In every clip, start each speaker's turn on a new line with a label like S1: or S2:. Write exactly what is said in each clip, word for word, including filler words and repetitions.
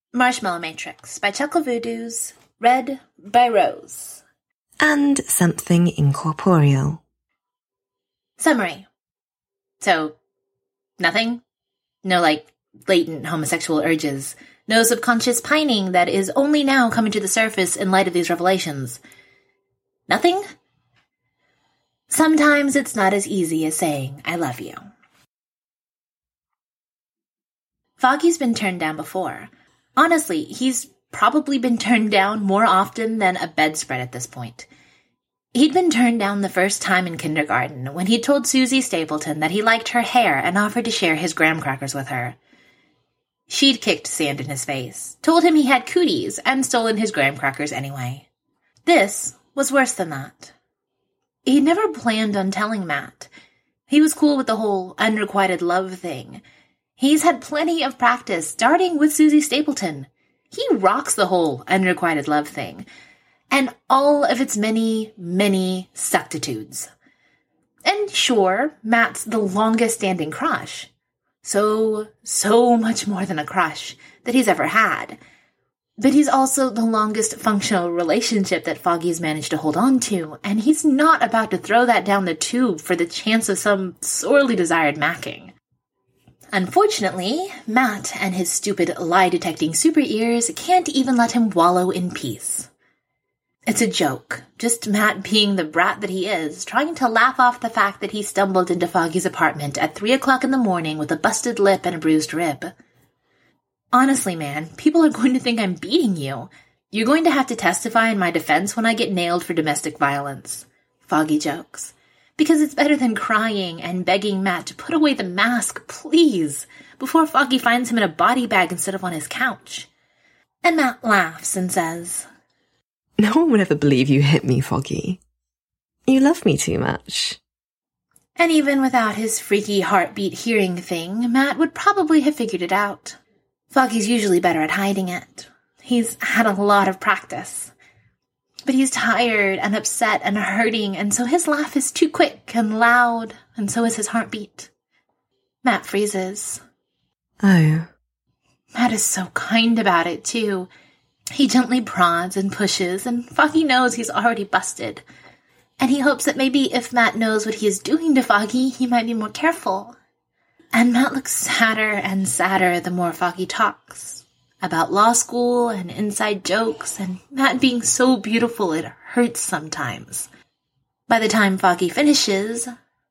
S1: Marshmallow Matrix by Chuckle Voodoos, read by Rose.
S2: And Something Incorporeal.
S1: Summary. So, nothing? No, like, latent homosexual urges. No subconscious pining that is only now coming to the surface in light of these revelations. Nothing? Sometimes it's not as easy as saying, I love you. Foggy's been turned down before. Honestly, he's probably been turned down more often than a bedspread at this point. He'd been turned down the first time in kindergarten when he told Susie Stapleton that he liked her hair and offered to share his graham crackers with her. She'd kicked sand in his face, told him he had cooties, and stolen his graham crackers anyway. This was worse than that. He'd never planned on telling Matt. He was cool with the whole unrequited love thing. He's had plenty of practice, starting with Susie Stapleton. He rocks the whole unrequited love thing, and all of its many, many suctitudes. And sure, Matt's the longest-standing crush. So, so much more than a crush that he's ever had. But he's also the longest functional relationship that Foggy's managed to hold on to, and he's not about to throw that down the tube for the chance of some sorely desired macking. Unfortunately, Matt and his stupid lie-detecting super ears can't even let him wallow in peace. It's a joke, just Matt being the brat that he is, trying to laugh off the fact that he stumbled into Foggy's apartment at three o'clock in the morning with a busted lip and a bruised rib. Honestly, man, people are going to think I'm beating you. You're going to have to testify in my defense when I get nailed for domestic violence. Foggy jokes. Because it's better than crying and begging Matt to put away the mask, please, before Foggy finds him in a body bag instead of on his couch. And Matt laughs and says,
S2: No one would ever believe you hit me, Foggy. You love me too much.
S1: And even without his freaky heartbeat hearing thing, Matt would probably have figured it out. Foggy's usually better at hiding it. He's had a lot of practice. But he's tired and upset and hurting, and so his laugh is too quick and loud, and so is his heartbeat. Matt freezes.
S2: Oh.
S1: Matt is so kind about it, too. He gently prods and pushes, and Foggy knows he's already busted. And he hopes that maybe if Matt knows what he is doing to Foggy, he might be more careful. And Matt looks sadder and sadder the more Foggy talks. About law school and inside jokes, and Matt being so beautiful it hurts sometimes. By the time Foggy finishes,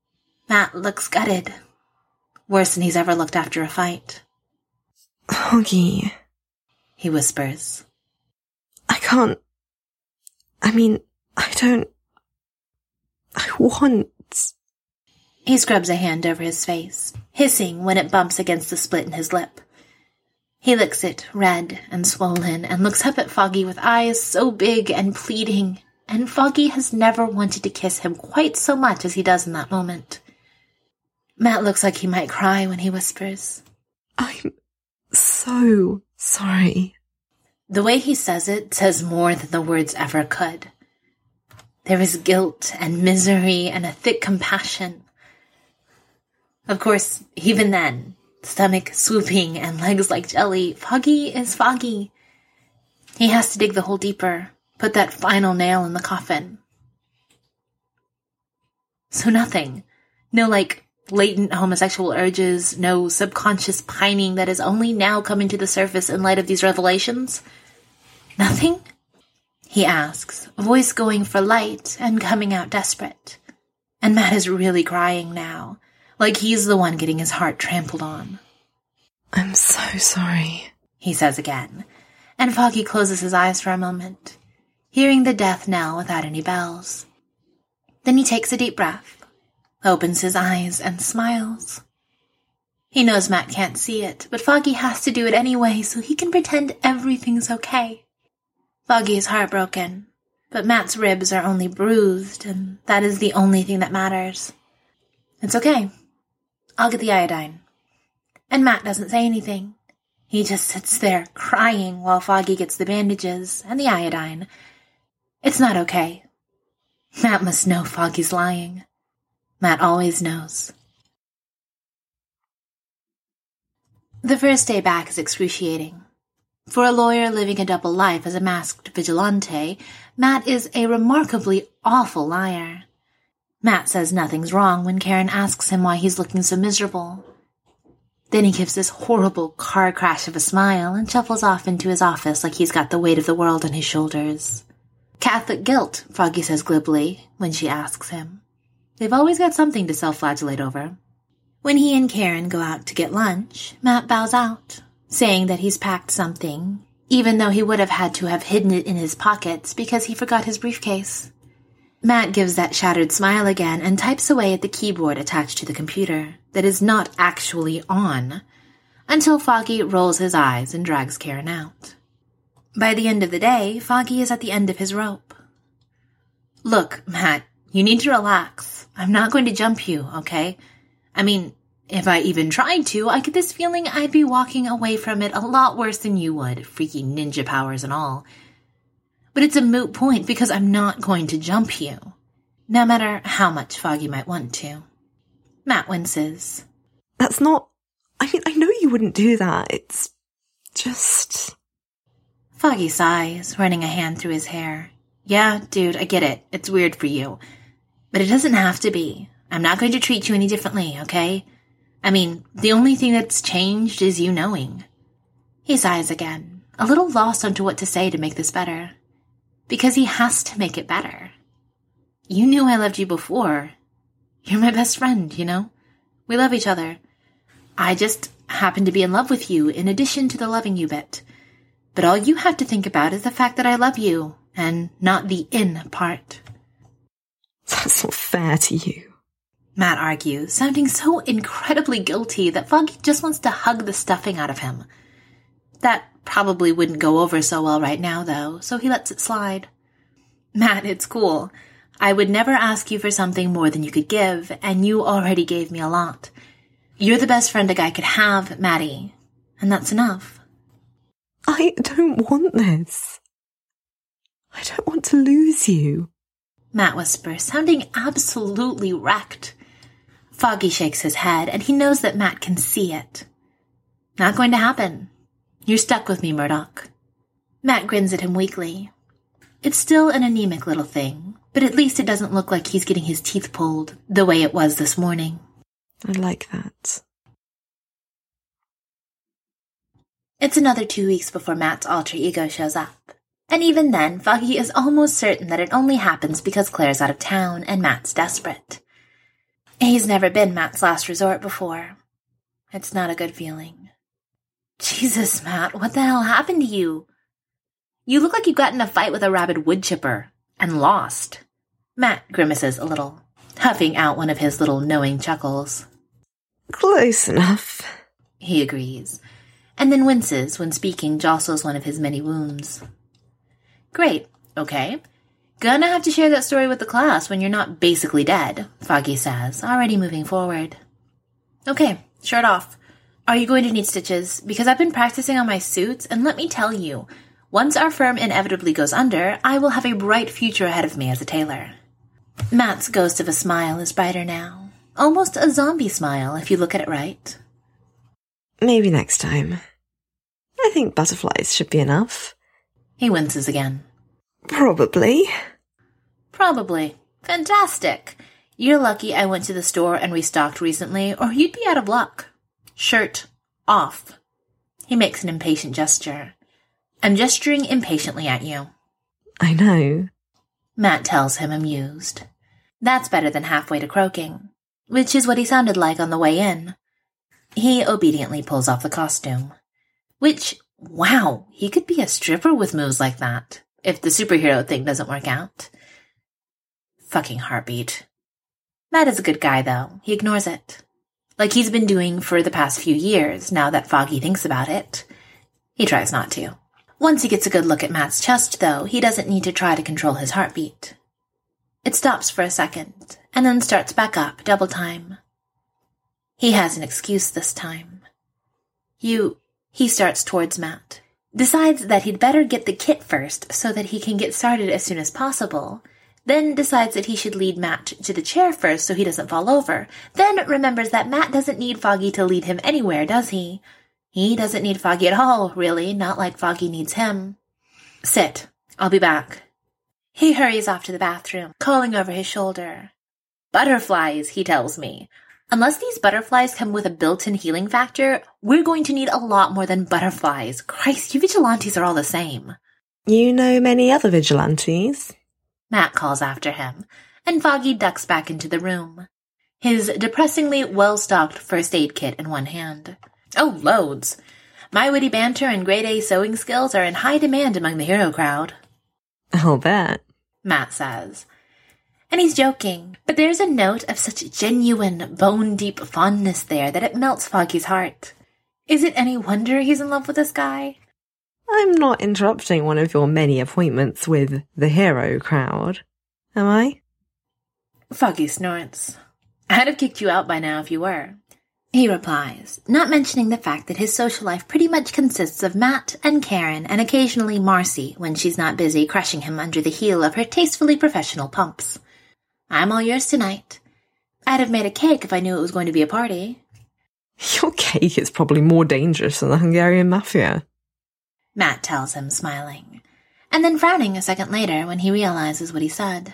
S1: Matt looks gutted. Worse than he's ever looked after a fight.
S2: Foggy,
S1: he whispers.
S2: I can't... I mean, I don't... I want...
S1: He scrubs a hand over his face, hissing when it bumps against the split in his lip. He licks it, red and swollen, and looks up at Foggy with eyes so big and pleading, and Foggy has never wanted to kiss him quite so much as he does in that moment. Matt looks like he might cry when he whispers,
S2: I'm so sorry.
S1: The way he says it says more than the words ever could. There is guilt and misery and a thick compassion. Of course, even then, stomach swooping and legs like jelly, Foggy is Foggy. He has to dig the hole deeper, put that final nail in the coffin. So nothing. No, like, latent homosexual urges, no subconscious pining that is only now coming to the surface in light of these revelations? Nothing? He asks, voice going for light and coming out desperate. And Matt is really crying now. Like he's the one getting his heart trampled on.
S2: I'm so sorry,
S1: he says again, and Foggy closes his eyes for a moment, hearing the death knell without any bells. Then he takes a deep breath, opens his eyes, and smiles. He knows Matt can't see it, but Foggy has to do it anyway so he can pretend everything's okay. Foggy is heartbroken, but Matt's ribs are only bruised, and that is the only thing that matters. It's okay. I'll get the iodine. And Matt doesn't say anything. He just sits there crying while Foggy gets the bandages and the iodine. It's not okay. Matt must know Foggy's lying. Matt always knows. The first day back is excruciating. For a lawyer living a double life as a masked vigilante, Matt is a remarkably awful liar. Matt says nothing's wrong when Karen asks him why he's looking so miserable. Then he gives this horrible car crash of a smile and shuffles off into his office like he's got the weight of the world on his shoulders. Catholic guilt, Foggy says glibly when she asks him. They've always got something to self-flagellate over. When he and Karen go out to get lunch, Matt bows out, saying that he's packed something, even though he would have had to have hidden it in his pockets because he forgot his briefcase. Matt gives that shattered smile again and types away at the keyboard attached to the computer that is not actually on, until Foggy rolls his eyes and drags Karen out. By the end of the day, Foggy is at the end of his rope. Look, Matt, you need to relax. I'm not going to jump you, okay? I mean, if I even tried to, I get this feeling I'd be walking away from it a lot worse than you would, freaky ninja powers and all. But it's a moot point because I'm not going to jump you, no matter how much Foggy might want to. Matt winces.
S2: That's not... I mean, I know you wouldn't do that. It's just...
S1: Foggy sighs, running a hand through his hair. Yeah, dude, I get it. It's weird for you. But it doesn't have to be. I'm not going to treat you any differently, okay? I mean, the only thing that's changed is you knowing. He sighs again, a little lost onto what to say to make this better. Because he has to make it better. You knew I loved you before. You're my best friend, you know? We love each other. I just happen to be in love with you in addition to the loving you bit. But all you have to think about is the fact that I love you, and not the in part.
S2: That's not fair to you.
S1: Matt argues, sounding so incredibly guilty that Foggy just wants to hug the stuffing out of him. That probably wouldn't go over so well right now, though, so he lets it slide. Matt, it's cool. I would never ask you for something more than you could give, and you already gave me a lot. You're the best friend a guy could have, Maddie, and that's enough.
S2: I don't want this. I don't want to lose you.
S1: Matt whispers, sounding absolutely wrecked. Foggy shakes his head, and he knows that Matt can see it. Not going to happen. You're stuck with me, Murdoch. Matt grins at him weakly. It's still an anemic little thing, but at least it doesn't look like he's getting his teeth pulled the way it was this morning.
S2: I like that.
S1: It's another two weeks before Matt's alter ego shows up. And even then, Foggy is almost certain that it only happens because Claire's out of town and Matt's desperate. He's never been Matt's last resort before. It's not a good feeling. Jesus, Matt, what the hell happened to you? You look like you got in a fight with a rabid wood chipper and lost. Matt grimaces a little, huffing out one of his little knowing chuckles.
S2: Close enough,
S1: he agrees, and then winces when speaking jostles one of his many wounds. Great, okay. Gonna have to share that story with the class when you're not basically dead, Foggy says, already moving forward. Okay, shirt off. Are you going to need stitches? Because I've been practicing on my suits, and let me tell you, once our firm inevitably goes under, I will have a bright future ahead of me as a tailor. Matt's ghost of a smile is brighter now. Almost a zombie smile, if you look at it right.
S2: Maybe next time. I think butterflies should be enough.
S1: He winces again.
S2: Probably.
S1: Probably. Fantastic. You're lucky I went to the store and restocked recently, or you'd be out of luck. Shirt off. He makes an impatient gesture. I'm gesturing impatiently at you.
S2: I know.
S1: Matt tells him, amused. That's better than halfway to croaking, which is what he sounded like on the way in. He obediently pulls off the costume. Which, wow, he could be a stripper with moves like that, if the superhero thing doesn't work out. Fucking heartbeat. Matt is a good guy, though. He ignores it. Like he's been doing for the past few years, now that Foggy thinks about it. He tries not to. Once he gets a good look at Matt's chest, though, he doesn't need to try to control his heartbeat. It stops for a second, and then starts back up, double time. He has an excuse this time. You... He starts towards Matt. Decides that he'd better get the kit first so that he can get started as soon as possible. Then decides that he should lead Matt to the chair first so he doesn't fall over. Then remembers that Matt doesn't need Foggy to lead him anywhere, does he? He doesn't need Foggy at all, really, not like Foggy needs him. Sit. I'll be back. He hurries off to the bathroom, calling over his shoulder. Butterflies, he tells me. Unless these butterflies come with a built-in healing factor, we're going to need a lot more than butterflies. Christ, you vigilantes are all the same.
S2: You know many other vigilantes?
S1: Matt calls after him, and Foggy ducks back into the room, his depressingly well-stocked first aid kit in one hand. Oh, loads. My witty banter and grade-A sewing skills are in high demand among the hero crowd.
S2: I'll bet,
S1: Matt says. And he's joking, but there's a note of such genuine, bone-deep fondness there that it melts Foggy's heart. Is it any wonder he's in love with this guy?
S2: I'm not interrupting one of your many appointments with the hero crowd, am I?
S1: Foggy snorts. I'd have kicked you out by now if you were. He replies, not mentioning the fact that his social life pretty much consists of Matt and Karen and occasionally Marcy when she's not busy crushing him under the heel of her tastefully professional pumps. I'm all yours tonight. I'd have made a cake if I knew it was going to be a party.
S2: Your cake is probably more dangerous than the Hungarian mafia,
S1: Matt tells him, smiling, and then frowning a second later when he realizes what he said.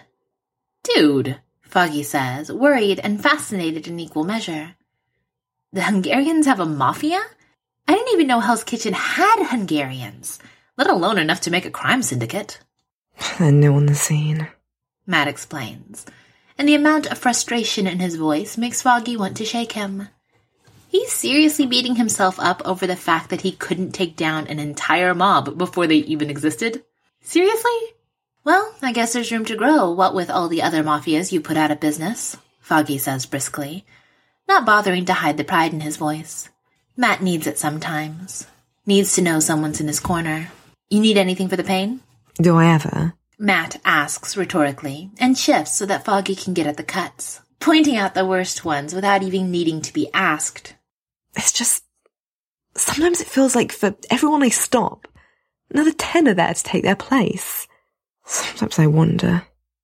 S1: Dude, Foggy says, worried and fascinated in equal measure. The Hungarians have a mafia? I didn't even know Hell's Kitchen had Hungarians, let alone enough to make a crime syndicate.
S2: They're new on the scene,
S1: Matt explains, and the amount of frustration in his voice makes Foggy want to shake him. He's seriously beating himself up over the fact that he couldn't take down an entire mob before they even existed. Seriously? Well, I guess there's room to grow, what with all the other mafias you put out of business, Foggy says briskly, not bothering to hide the pride in his voice. Matt needs it sometimes. Needs to know someone's in his corner. You need anything for the pain?
S2: Do I ever?
S1: Matt asks rhetorically, and shifts so that Foggy can get at the cuts, pointing out the worst ones without even needing to be asked.
S2: It's just, sometimes it feels like for everyone I stop, another ten are there to take their place. Sometimes I wonder.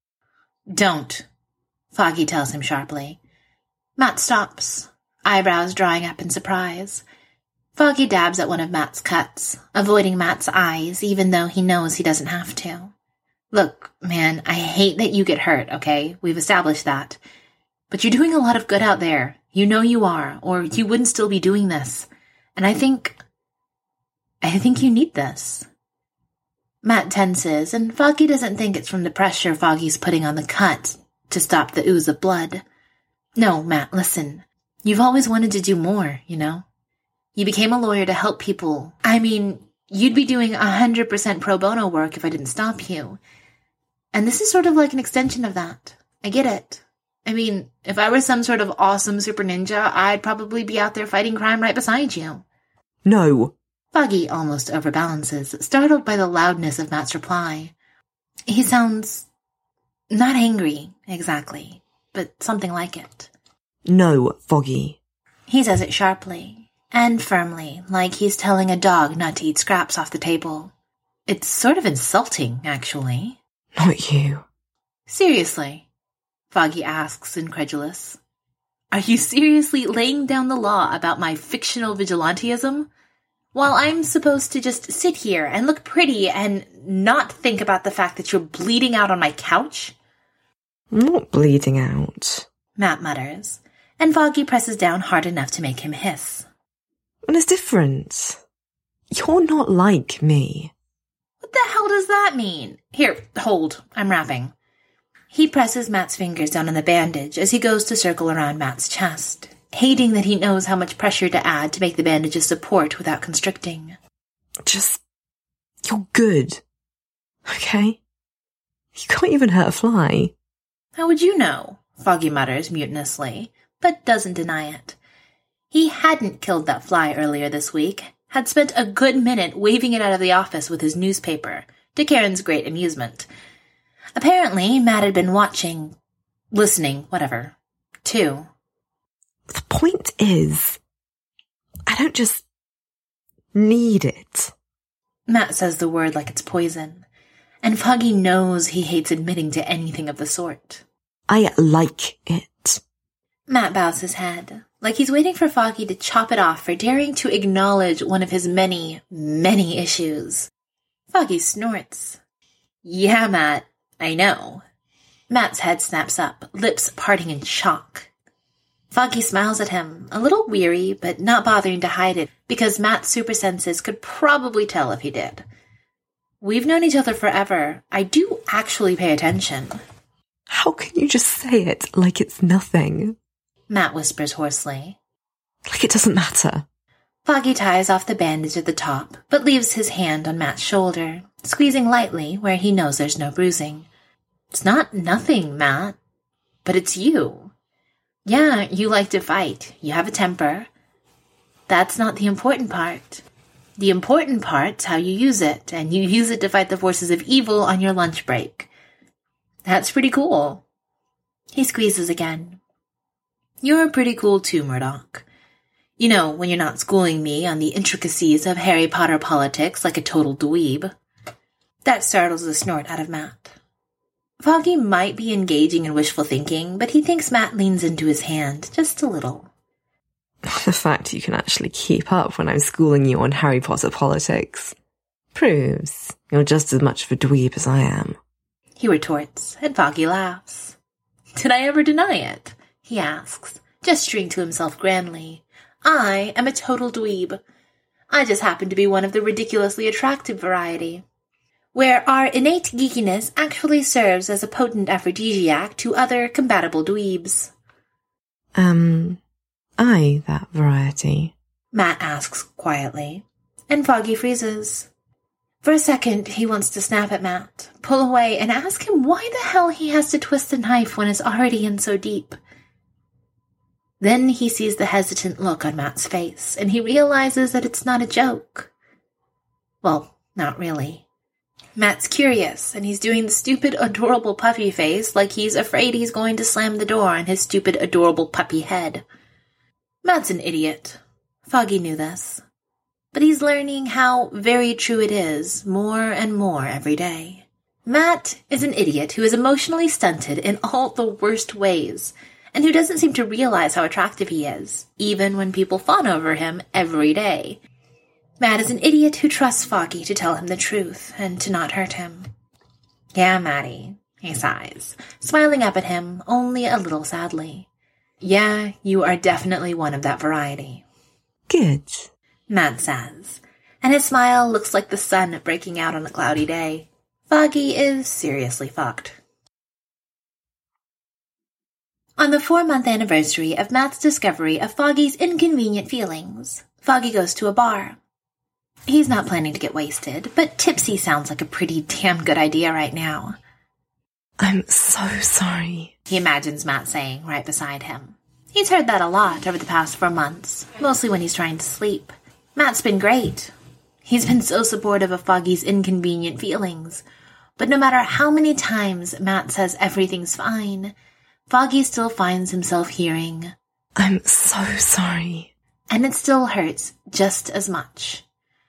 S1: Don't, Foggy tells him sharply. Matt stops, eyebrows drawing up in surprise. Foggy dabs at one of Matt's cuts, avoiding Matt's eyes even though he knows he doesn't have to. Look, man, I hate that you get hurt, okay? We've established that. But you're doing a lot of good out there. You know you are, or you wouldn't still be doing this. And I think... I think you need this. Matt tenses, and Foggy doesn't think it's from the pressure Foggy's putting on the cut to stop the ooze of blood. No, Matt, listen. You've always wanted to do more, you know? You became a lawyer to help people. I mean, you'd be doing one hundred percent pro bono work if I didn't stop you. And this is sort of like an extension of that. I get it. I mean, if I were some sort of awesome super ninja, I'd probably be out there fighting crime right beside you.
S2: No.
S1: Foggy almost overbalances, startled by the loudness of Matt's reply. He sounds not angry, exactly, but something like it.
S2: No, Foggy.
S1: He says it sharply and firmly, like he's telling a dog not to eat scraps off the table. It's sort of insulting, actually.
S2: Not you.
S1: Seriously? Foggy asks, incredulous. Are you seriously laying down the law about my fictional vigilantism? While I'm supposed to just sit here and look pretty and not think about the fact that you're bleeding out on my couch?
S2: I'm not bleeding out,
S1: Matt mutters, and Foggy presses down hard enough to make him hiss.
S2: And it's different. You're not like me.
S1: What the hell does that mean? Here, hold. I'm wrapping. He presses Matt's fingers down on the bandage as he goes to circle around Matt's chest, hating that he knows how much pressure to add to make the bandages support without constricting.
S2: Just, you're good. Okay? You can't even hurt a fly.
S1: How would you know? Foggy mutters mutinously, but doesn't deny it. He hadn't killed that fly earlier this week, had spent a good minute waving it out of the office with his newspaper, to Karen's great amusement. Apparently, Matt had been watching, listening, whatever, too.
S2: The point is, I don't just need it.
S1: Matt says the word like it's poison, and Foggy knows he hates admitting to anything of the sort.
S2: I like it.
S1: Matt bows his head, like he's waiting for Foggy to chop it off for daring to acknowledge one of his many, many issues. Foggy snorts. Yeah, Matt, I know. Matt's head snaps up, lips parting in shock. Foggy smiles at him, a little weary, but not bothering to hide it, because Matt's super senses could probably tell if he did. We've known each other forever. I do actually pay attention.
S2: How can you just say it like it's nothing?
S1: Matt whispers hoarsely.
S2: Like it doesn't matter.
S1: Foggy ties off the bandage at the top, but leaves his hand on Matt's shoulder, squeezing lightly where he knows there's no bruising. It's not nothing, Matt, but it's you. Yeah, you like to fight. You have a temper. That's not the important part. The important part's how you use it, and you use it to fight the forces of evil on your lunch break. That's pretty cool. He squeezes again. You're pretty cool too, Murdoch. You know, when you're not schooling me on the intricacies of Harry Potter politics like a total dweeb. That startles a snort out of Matt. Foggy might be engaging in wishful thinking, but he thinks Matt leans into his hand just a little.
S2: The fact you can actually keep up when I'm schooling you on Harry Potter politics proves you're just as much of a dweeb as I am.
S1: He retorts, and Foggy laughs. Did I ever deny it? He asks, gesturing to himself grandly. I am a total dweeb. I just happen to be one of the ridiculously attractive variety, where our innate geekiness actually serves as a potent aphrodisiac to other compatible dweebs.
S2: Um, I that variety?
S1: Matt asks quietly, and Foggy freezes. For a second, he wants to snap at Matt, pull away, and ask him why the hell he has to twist a knife when it's already in so deep. Then he sees the hesitant look on Matt's face, and he realizes that it's not a joke. Well, not really. Matt's curious, and he's doing the stupid, adorable puppy face like he's afraid he's going to slam the door on his stupid, adorable puppy head. Matt's an idiot. Foggy knew this. But he's learning how very true it is more and more every day. Matt is an idiot who is emotionally stunted in all the worst ways, and who doesn't seem to realize how attractive he is, even when people fawn over him every day. Matt is an idiot who trusts Foggy to tell him the truth and to not hurt him. Yeah, Matty, he sighs, smiling up at him only a little sadly. Yeah, you are definitely one of that variety.
S2: Good,
S1: Matt says, and his smile looks like the sun breaking out on a cloudy day. Foggy is seriously fucked. On the four-month anniversary of Matt's discovery of Foggy's inconvenient feelings, Foggy goes to a bar. He's not planning to get wasted, but tipsy sounds like a pretty damn good idea right now.
S2: I'm so sorry,
S1: he imagines Matt saying right beside him. He's heard that a lot over the past four months, mostly when he's trying to sleep. Matt's been great. He's been so supportive of Foggy's inconvenient feelings, but no matter how many times Matt says everything's fine, Foggy still finds himself hearing,
S2: I'm so sorry.
S1: And it still hurts just as much.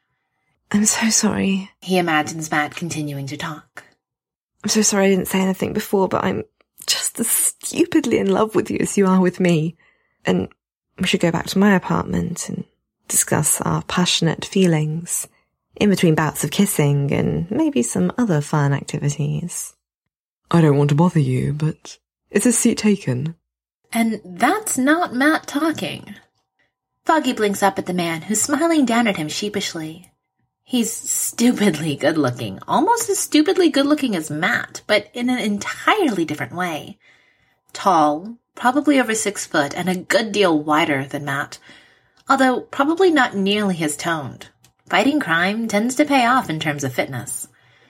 S2: I'm so sorry.
S1: He imagines Matt continuing to talk.
S2: I'm so sorry I didn't say anything before, but I'm just as stupidly in love with you as you are with me. And we should go back to my apartment and discuss our passionate feelings in between bouts of kissing and maybe some other fun activities. I don't want to bother you, but is this seat taken?
S1: And that's not Matt talking. Foggy blinks up at the man who's smiling down at him sheepishly. He's stupidly good-looking, almost as stupidly good-looking as Matt, but in an entirely different way. Tall, probably over six foot, and a good deal wider than Matt, although probably not nearly as toned. Fighting crime tends to pay off in terms of fitness.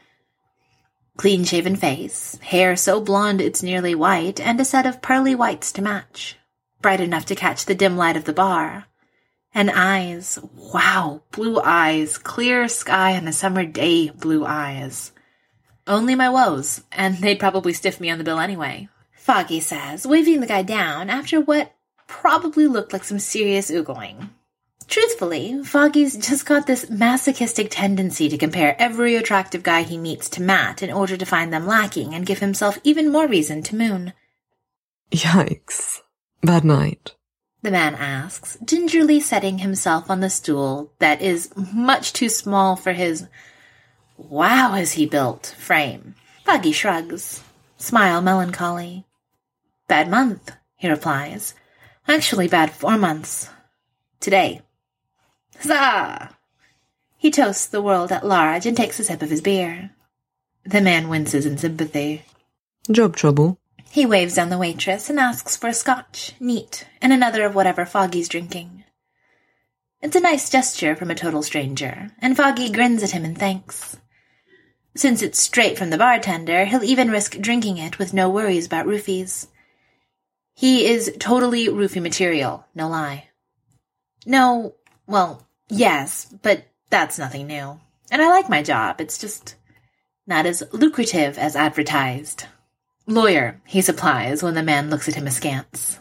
S1: Clean-shaven face, hair so blonde it's nearly white, and a set of pearly whites to match, bright enough to catch the dim light of the bar. And eyes, wow, blue eyes, clear sky on a summer day blue eyes. Only my woes, and they'd probably stiff me on the bill anyway, Foggy says, waving the guy down after what probably looked like some serious oogling. Truthfully, Foggy's just got this masochistic tendency to compare every attractive guy he meets to Matt in order to find them lacking and give himself even more reason to moon.
S2: Yikes. Bad night.
S1: the man asks, gingerly setting himself on the stool that is much too small for his wow is he built frame. Foggy shrugs, smile melancholy. Bad month, he replies. Actually bad four months. Today. Huzzah! He toasts the world at large and takes a sip of his beer. The man winces in sympathy.
S2: Job trouble.
S1: He waves down the waitress and asks for a scotch, neat, and another of whatever Foggy's drinking. It's a nice gesture from a total stranger, and Foggy grins at him in thanks. Since it's straight from the bartender, he'll even risk drinking it with no worries about roofies. He is totally roofie material, no lie. No, well, yes, but that's nothing new. And I like my job, it's just not as lucrative as advertised. Lawyer, he supplies when the man looks at him askance.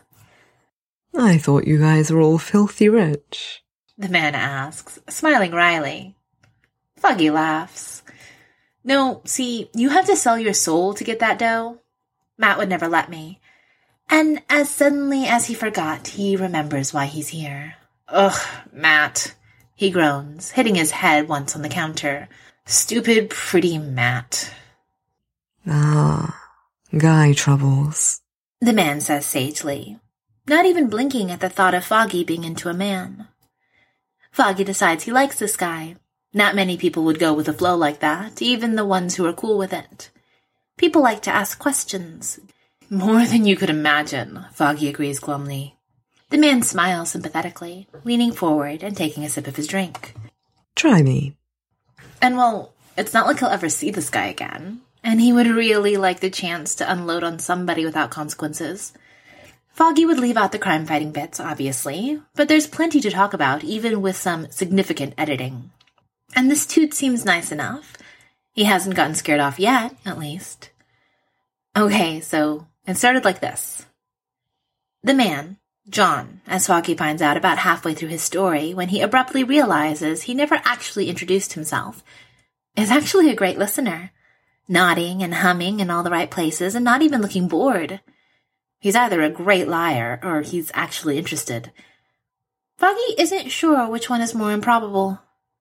S2: I thought you guys were all filthy rich,
S1: the man asks, smiling wryly. Foggy laughs. No, see, you have to sell your soul to get that dough. Matt would never let me. And as suddenly as he forgot, he remembers why he's here. Ugh, Matt, he groans, hitting his head once on the counter. Stupid, pretty Matt.
S2: Ah, guy troubles,
S1: the man says sagely, not even blinking at the thought of Foggy being into a man. Foggy decides he likes this guy. Not many people would go with a flow like that, even the ones who are cool with it. People like to ask questions. More than you could imagine, Foggy agrees glumly. The man smiles sympathetically, leaning forward and taking a sip of his drink.
S2: Try me.
S1: And well, it's not like he'll ever see this guy again. And he would really like the chance to unload on somebody without consequences. Foggy would leave out the crime-fighting bits, obviously, but there's plenty to talk about, even with some significant editing. And this dude seems nice enough. He hasn't gotten scared off yet, at least. Okay, so it started like this. The man, John, as Foggy finds out about halfway through his story, when he abruptly realizes he never actually introduced himself, is actually a great listener. Nodding and humming in all the right places and not even looking bored. He's either a great liar or he's actually interested. Foggy isn't sure which one is more improbable.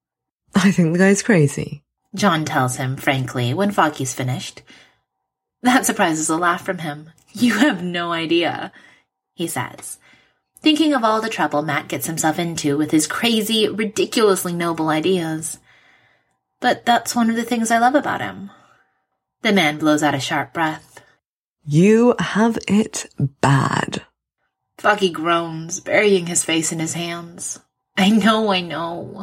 S2: I think the guy's crazy,
S1: John tells him, frankly, when Foggy's finished. That surprises a laugh from him. You have no idea, he says, thinking of all the trouble Matt gets himself into with his crazy, ridiculously noble ideas. But that's one of the things I love about him. The man blows out a sharp breath.
S2: You have it bad.
S1: Foggy groans, burying his face in his hands. I know, I know.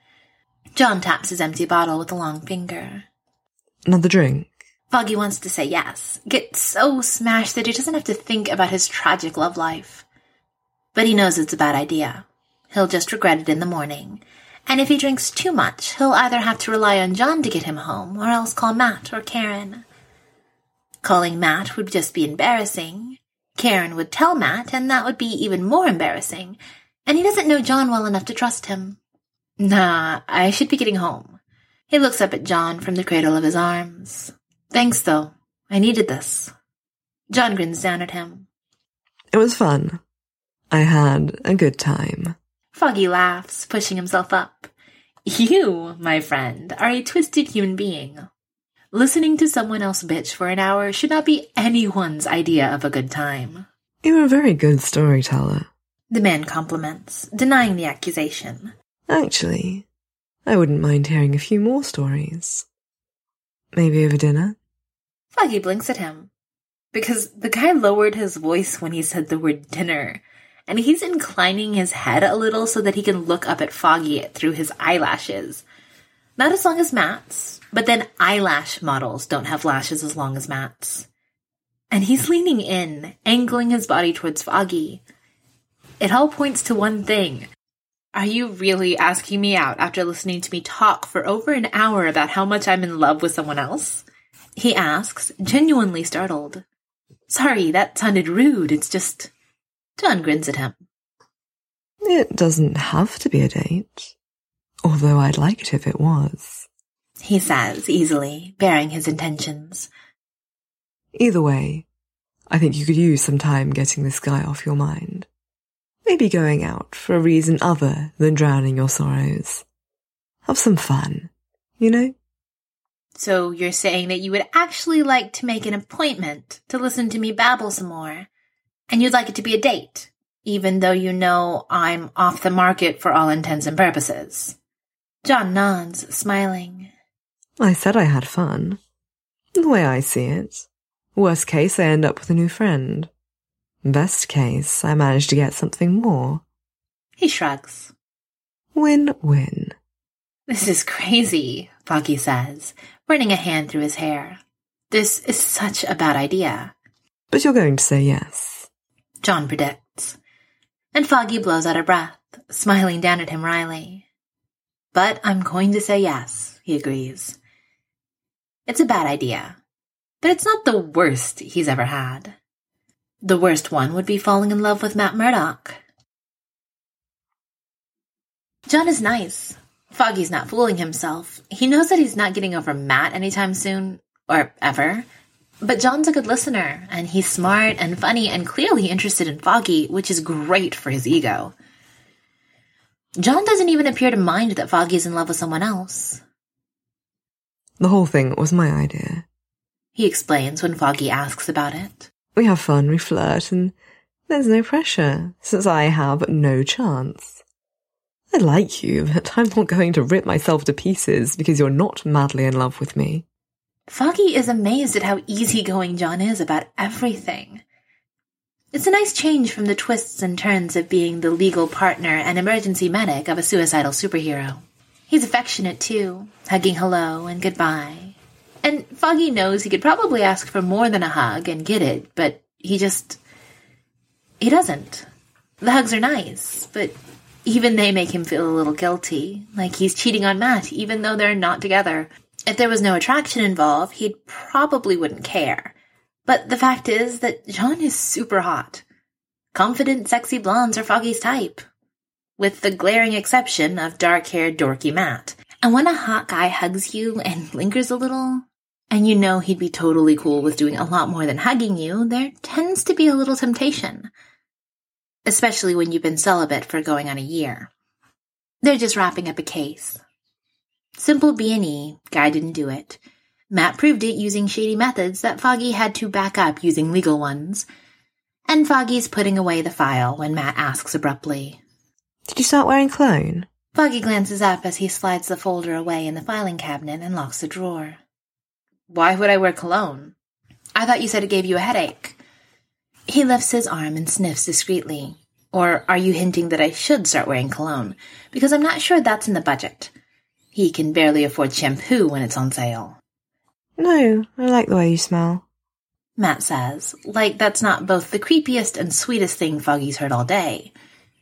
S1: John taps his empty bottle with a long finger.
S2: Another drink?
S1: Foggy wants to say yes, get so smashed that he doesn't have to think about his tragic love life. But he knows it's a bad idea. He'll just regret it in the morning. And if he drinks too much, he'll either have to rely on John to get him home, or else call Matt or Karen. Calling Matt would just be embarrassing. Karen would tell Matt, and that would be even more embarrassing. And he doesn't know John well enough to trust him. Nah, I should be getting home. He looks up at John from the cradle of his arms. Thanks, though. I needed this. John grins down at him.
S2: It was fun. I had a good time.
S1: Foggy laughs, pushing himself up. You, my friend, are a twisted human being. Listening to someone else bitch for an hour should not be anyone's idea of a good time.
S2: You're a very good storyteller,
S1: the man compliments, denying the accusation.
S2: Actually, I wouldn't mind hearing a few more stories. Maybe over dinner?
S1: Foggy blinks at him, because the guy lowered his voice when he said the word dinner. And he's inclining his head a little so that he can look up at Foggy through his eyelashes. Not as long as Matt's, but then eyelash models don't have lashes as long as Matt's. And he's leaning in, angling his body towards Foggy. It all points to one thing. Are you really asking me out after listening to me talk for over an hour about how much I'm in love with someone else? He asks, genuinely startled. Sorry, that sounded rude. It's just... John grins at him.
S2: It doesn't have to be a date. Although I'd like it if it was.
S1: He says, easily, bearing his intentions.
S2: Either way, I think you could use some time getting this guy off your mind. Maybe going out for a reason other than drowning your sorrows. Have some fun, you know?
S1: So you're saying that you would actually like to make an appointment to listen to me babble some more, and you'd like it to be a date, even though you know I'm off the market for all intents and purposes. John nods, smiling.
S2: I said I had fun. The way I see it. Worst case, I end up with a new friend. Best case, I manage to get something more.
S1: He shrugs.
S2: Win-win.
S1: This is crazy, Foggy says, running a hand through his hair. This is such a bad idea.
S2: But you're going to say yes.
S1: John predicts. And Foggy blows out a breath, smiling down at him wryly. But I'm going to say yes, he agrees. It's a bad idea, but it's not the worst he's ever had. The worst one would be falling in love with Matt Murdock. John is nice. Foggy's not fooling himself. He knows that he's not getting over Matt anytime soon, or ever. But John's a good listener, and he's smart and funny and clearly interested in Foggy, which is great for his ego. John doesn't even appear to mind that Foggy's in love with someone else.
S2: The whole thing was my idea.
S1: He explains when Foggy asks about it.
S2: We have fun, we flirt, and there's no pressure, since I have no chance. I like you, but I'm not going to rip myself to pieces because you're not madly in love with me.
S1: Foggy is amazed at how easygoing John is about everything. It's a nice change from the twists and turns of being the legal partner and emergency medic of a suicidal superhero. He's affectionate, too, hugging hello and goodbye. And Foggy knows he could probably ask for more than a hug and get it, but he just... he doesn't. The hugs are nice, but even they make him feel a little guilty, like he's cheating on Matt, even though they're not together. If there was no attraction involved, he probably wouldn't care. But the fact is that John is super hot. Confident, sexy blondes are Foggy's type, with the glaring exception of dark-haired, dorky Matt. And when a hot guy hugs you and lingers a little, and you know he'd be totally cool with doing a lot more than hugging you, there tends to be a little temptation. Especially when you've been celibate for going on a year. They're just wrapping up a case. Simple B and E, guy didn't do it. Matt proved it using shady methods that Foggy had to back up using legal ones. And Foggy's putting away the file when Matt asks abruptly,
S2: Did you start wearing cologne?
S1: Foggy glances up as he slides the folder away in the filing cabinet and locks the drawer. Why would I wear cologne? I thought you said it gave you a headache. He lifts his arm and sniffs discreetly. Or are you hinting that I should start wearing cologne? Because I'm not sure that's in the budget. He can barely afford shampoo when it's on sale.
S2: No, I like the way you smell.
S1: Matt says, like that's not both the creepiest and sweetest thing Foggy's heard all day.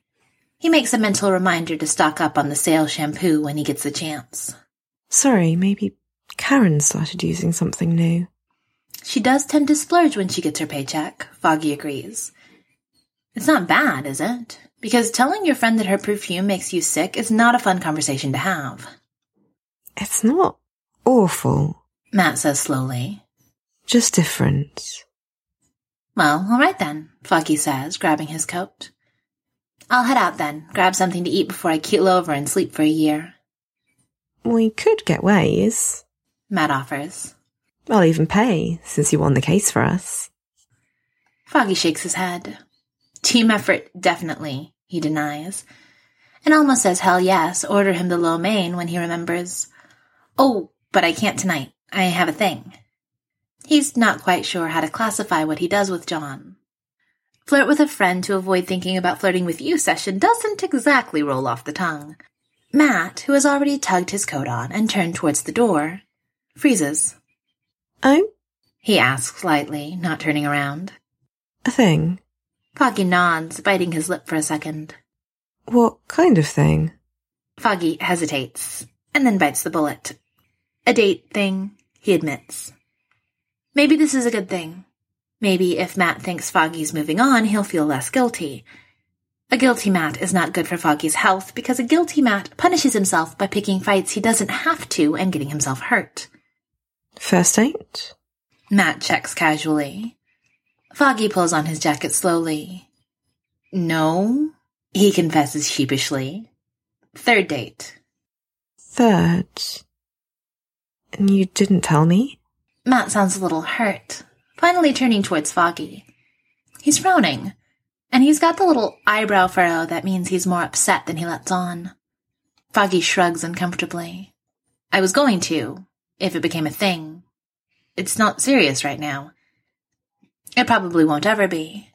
S1: He makes a mental reminder to stock up on the sale shampoo when he gets the chance.
S2: Sorry, maybe Karen started using something new.
S1: She does tend to splurge when she gets her paycheck, Foggy agrees. It's not bad, is it? Because telling your friend that her perfume makes you sick is not a fun conversation to have.
S2: It's not awful,
S1: Matt says slowly.
S2: Just different.
S1: Well, all right then, Foggy says, grabbing his coat. I'll head out then, grab something to eat before I keel over and sleep for a year.
S2: We could get ways,
S1: Matt offers.
S2: I'll even pay, since you won the case for us.
S1: Foggy shakes his head. Team effort, definitely, he denies. And almost says hell yes, order him the lo mein when he remembers. Oh, but I can't tonight. I have a thing. He's not quite sure how to classify what he does with John. Flirt with a friend to avoid thinking about flirting with you session doesn't exactly roll off the tongue. Matt, who has already tugged his coat on and turned towards the door, freezes.
S2: Oh?
S1: He asks lightly, not turning around.
S2: A thing?
S1: Foggy nods, biting his lip for a second.
S2: What kind of thing?
S1: Foggy hesitates, and then bites the bullet. A date thing, he admits. Maybe this is a good thing. Maybe if Matt thinks Foggy's moving on, he'll feel less guilty. A guilty Matt is not good for Foggy's health because a guilty Matt punishes himself by picking fights he doesn't have to and getting himself hurt.
S2: First date?
S1: Matt checks casually. Foggy pulls on his jacket slowly. No? He confesses sheepishly. Third date.
S2: Third? And you didn't tell me?
S1: Matt sounds a little hurt, finally turning towards Foggy. He's frowning, and he's got the little eyebrow furrow that means he's more upset than he lets on. Foggy shrugs uncomfortably. I was going to, if it became a thing. It's not serious right now. It probably won't ever be.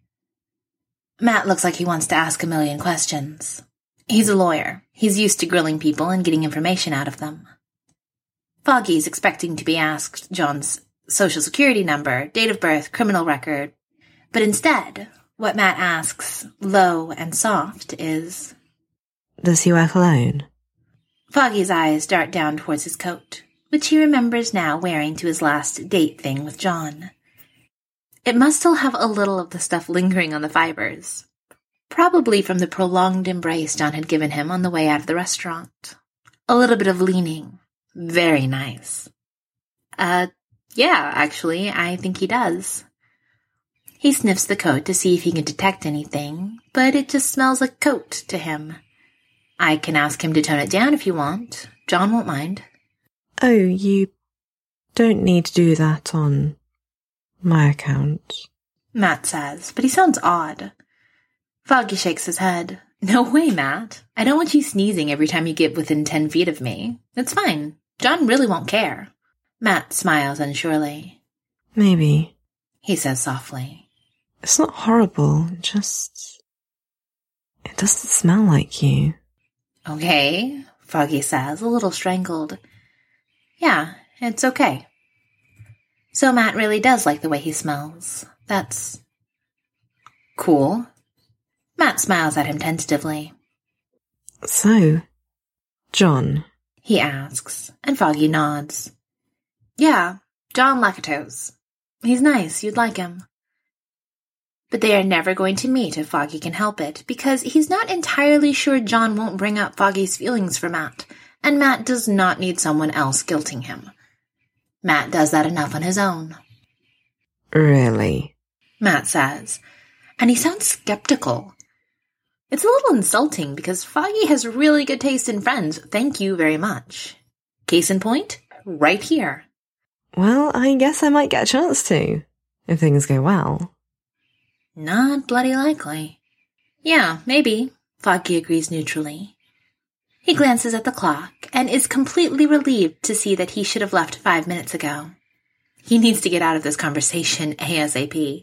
S1: Matt looks like he wants to ask a million questions. He's a lawyer. He's used to grilling people and getting information out of them. Foggy's expecting to be asked John's social security number, date of birth, criminal record. But instead, what Matt asks, low and soft, is...
S2: Does he work alone?
S1: Foggy's eyes dart down towards his coat, which he remembers now wearing to his last date thing with John. It must still have a little of the stuff lingering on the fibers, probably from the prolonged embrace John had given him on the way out of the restaurant. A little bit of leaning. Very nice. Uh, yeah, actually, I think he does. He sniffs the coat to see if he can detect anything, but it just smells like coat to him. I can ask him to tone it down if you want. John won't mind.
S2: Oh, you don't need to do that on my account,
S1: Matt says, but he sounds odd. Foggy shakes his head. No way, Matt. I don't want you sneezing every time you get within ten feet of me. It's fine. John really won't care. Matt smiles unsurely.
S2: Maybe,
S1: he says softly.
S2: It's not horrible, just... it doesn't smell like you.
S1: Okay, Foggy says, a little strangled. Yeah, it's okay. So Matt really does like the way he smells. That's... cool. Matt smiles at him tentatively.
S2: So, John?
S1: He asks, and Foggy nods. Yeah, John Lakatos. He's nice, you'd like him. But they are never going to meet if Foggy can help it, because he's not entirely sure John won't bring up Foggy's feelings for Matt, and Matt does not need someone else guilting him. Matt does that enough on his own.
S2: Really?
S1: Matt says, and he sounds skeptical. It's a little insulting because Foggy has really good taste in friends, thank you very much. Case in point, right here.
S2: Well, I guess I might get a chance to, if things go well.
S1: Not bloody likely. Yeah, maybe, Foggy agrees neutrally. He glances at the clock and is completely relieved to see that he should have left five minutes ago. He needs to get out of this conversation ASAP.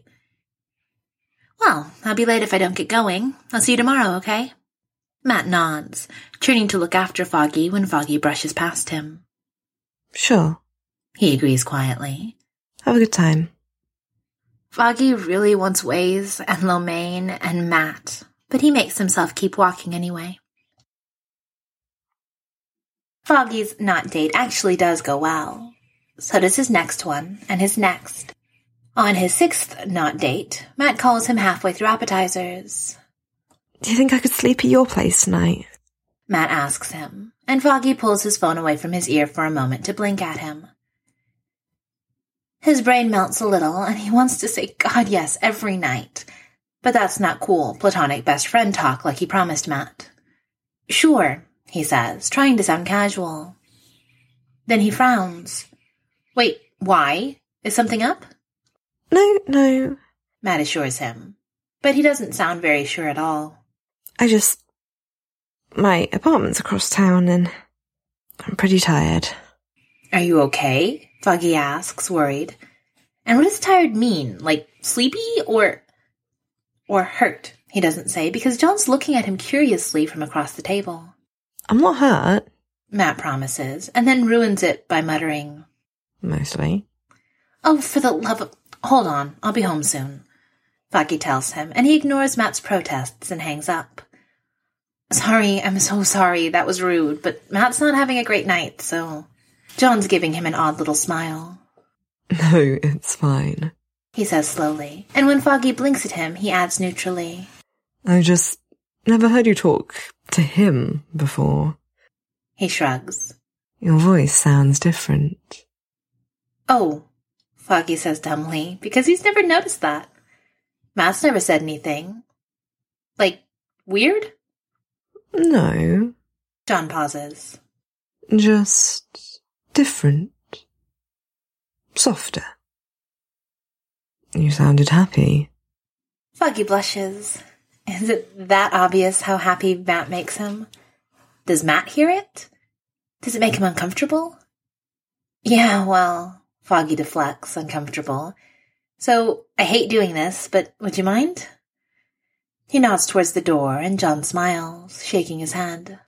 S1: Well, I'll be late if I don't get going. I'll see you tomorrow, okay? Matt nods, turning to look after Foggy when Foggy brushes past him.
S2: Sure.
S1: He agrees quietly.
S2: Have a good time.
S1: Foggy really wants Waze and Lo Mein and Matt, but he makes himself keep walking anyway. Foggy's not date actually does go well. So does his next one, and his next. On his sixth not date, Matt calls him halfway through appetizers.
S2: Do you think I could sleep at your place tonight?
S1: Matt asks him, and Foggy pulls his phone away from his ear for a moment to blink at him. His brain melts a little, and he wants to say God yes every night. But that's not cool, platonic best friend talk like he promised Matt. Sure, he says, trying to sound casual. Then he frowns. Wait, why? Is something up?
S2: No, no,
S1: Matt assures him. But he doesn't sound very sure at all.
S2: I just... my apartment's across town and I'm pretty tired.
S1: Are you okay? Foggy asks, worried. And what does tired mean? Like, sleepy or... or hurt, he doesn't say, because John's looking at him curiously from across the table.
S2: I'm not hurt,
S1: Matt promises, and then ruins it by muttering.
S2: Mostly.
S1: Oh, for the love of... Hold on, I'll be home soon, Foggy tells him, and he ignores Matt's protests and hangs up. Sorry, I'm so sorry, that was rude, but Matt's not having a great night, so... John's giving him an odd little smile.
S2: No, it's fine,
S1: he says slowly, and when Foggy blinks at him, he adds neutrally.
S2: I just never heard you talk to him before.
S1: He shrugs.
S2: Your voice sounds different.
S1: Oh, Foggy says dumbly, because he's never noticed that. Matt's never said anything. Like, weird?
S2: No.
S1: John pauses.
S2: Just different. Softer. You sounded happy.
S1: Foggy blushes. Is it that obvious how happy Matt makes him? Does Matt hear it? Does it make him uncomfortable? Yeah, well, Foggy deflects, uncomfortable. So, I hate doing this, but would you mind? He nods towards the door, and John smiles, shaking his hand.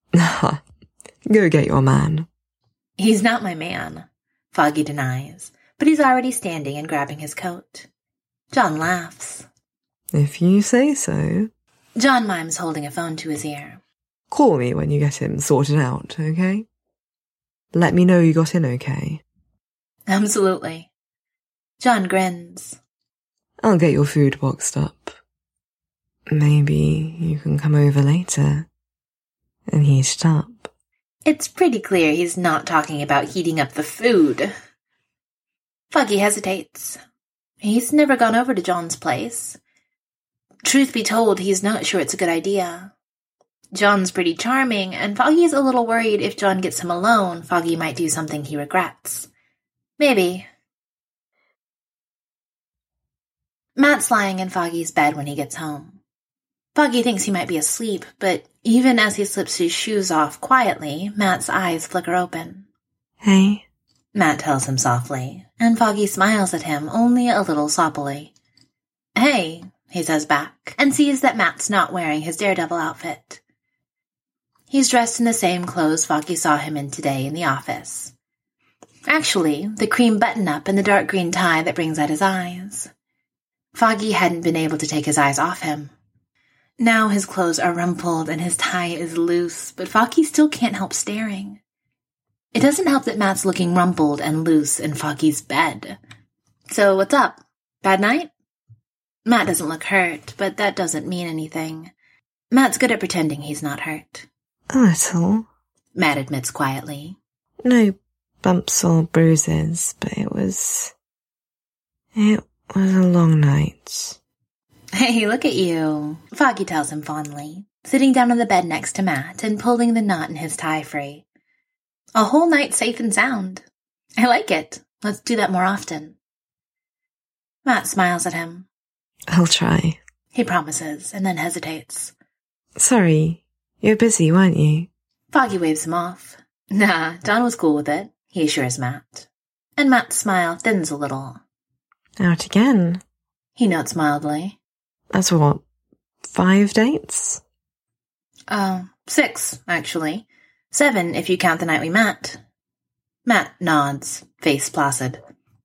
S2: Go get your man.
S1: He's not my man, Foggy denies, but he's already standing and grabbing his coat. John laughs.
S2: If you say so.
S1: John mimes holding a phone to his ear.
S2: Call me when you get him sorted out, okay? Let me know you got in okay.
S1: Absolutely. John grins.
S2: I'll get your food boxed up. Maybe you can come over later and heat it up.
S1: It's pretty clear he's not talking about heating up the food. Foggy hesitates. He's never gone over to John's place. Truth be told, he's not sure it's a good idea. John's pretty charming, and Foggy's a little worried if John gets him alone, Foggy might do something he regrets. Maybe. Matt's lying in Foggy's bed when he gets home. Foggy thinks he might be asleep, but even as he slips his shoes off quietly, Matt's eyes flicker open.
S2: Hey,
S1: Matt tells him softly, and Foggy smiles at him only a little soppily. Hey, he says back, and sees that Matt's not wearing his Daredevil outfit. He's dressed in the same clothes Foggy saw him in today in the office. Actually, the cream button-up and the dark green tie that brings out his eyes. Foggy hadn't been able to take his eyes off him. Now his clothes are rumpled and his tie is loose, but Foggy still can't help staring. It doesn't help that Matt's looking rumpled and loose in Foggy's bed. So what's up? Bad night? Matt doesn't look hurt, but that doesn't mean anything. Matt's good at pretending he's not hurt.
S2: A little.
S1: Matt admits quietly.
S2: No bumps or bruises, but it was... It was a long night.
S1: Hey, look at you, Foggy tells him fondly, sitting down on the bed next to Matt and pulling the knot in his tie free. A whole night safe and sound. I like it. Let's do that more often. Matt smiles at him.
S2: I'll try.
S1: He promises, and then hesitates.
S2: Sorry, you're busy, weren't you?
S1: Foggy waves him off. Nah, Don was cool with it, he assures Matt. And Matt's smile thins a little.
S2: Out again?
S1: He notes mildly.
S2: That's what, five dates?
S1: Uh, six, actually. Seven if you count the night we met. Matt nods, face placid.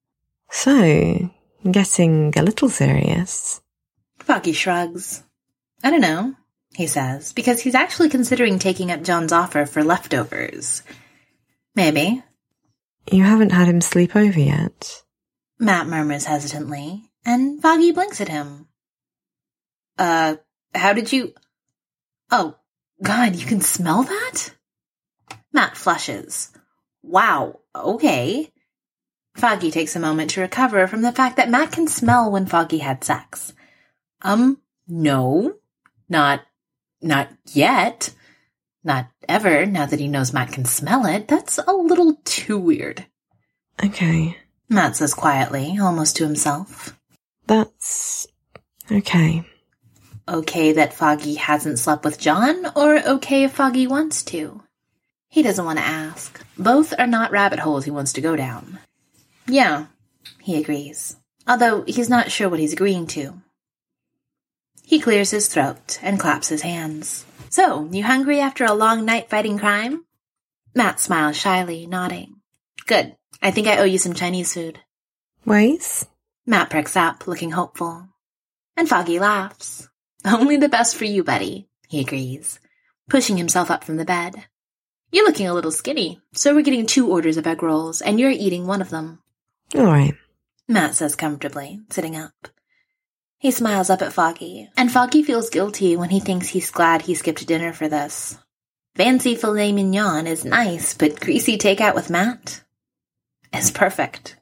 S2: So, getting a little serious.
S1: Foggy shrugs. I don't know, he says, because he's actually considering taking up John's offer for leftovers. Maybe.
S2: You haven't had him sleep over yet?
S1: Matt murmurs hesitantly, and Foggy blinks at him. Uh, how did you... Oh, God, you can smell that? Matt flushes. Wow, okay. Foggy takes a moment to recover from the fact that Matt can smell when Foggy had sex. Um, no. Not, not yet. Not ever, now that he knows Matt can smell it. That's a little too weird.
S2: Okay.
S1: Matt says quietly, almost to himself.
S2: That's... okay.
S1: Okay that Foggy hasn't slept with John, or okay if Foggy wants to? He doesn't want to ask. Both are not rabbit holes he wants to go down. Yeah, he agrees, although he's not sure what he's agreeing to. He clears his throat and claps his hands. So, you hungry after a long night fighting crime? Matt smiles shyly, nodding. Good. I think I owe you some Chinese food.
S2: Ways?
S1: Matt pricks up, looking hopeful. And Foggy laughs. Only the best for you, buddy, he agrees, pushing himself up from the bed. You're looking a little skinny, so we're getting two orders of egg rolls, and you're eating one of them.
S2: All right,
S1: Matt says comfortably, sitting up. He smiles up at Foggy, and Foggy feels guilty when he thinks he's glad he skipped dinner for this. Fancy filet mignon is nice, but greasy takeout with Matt is perfect.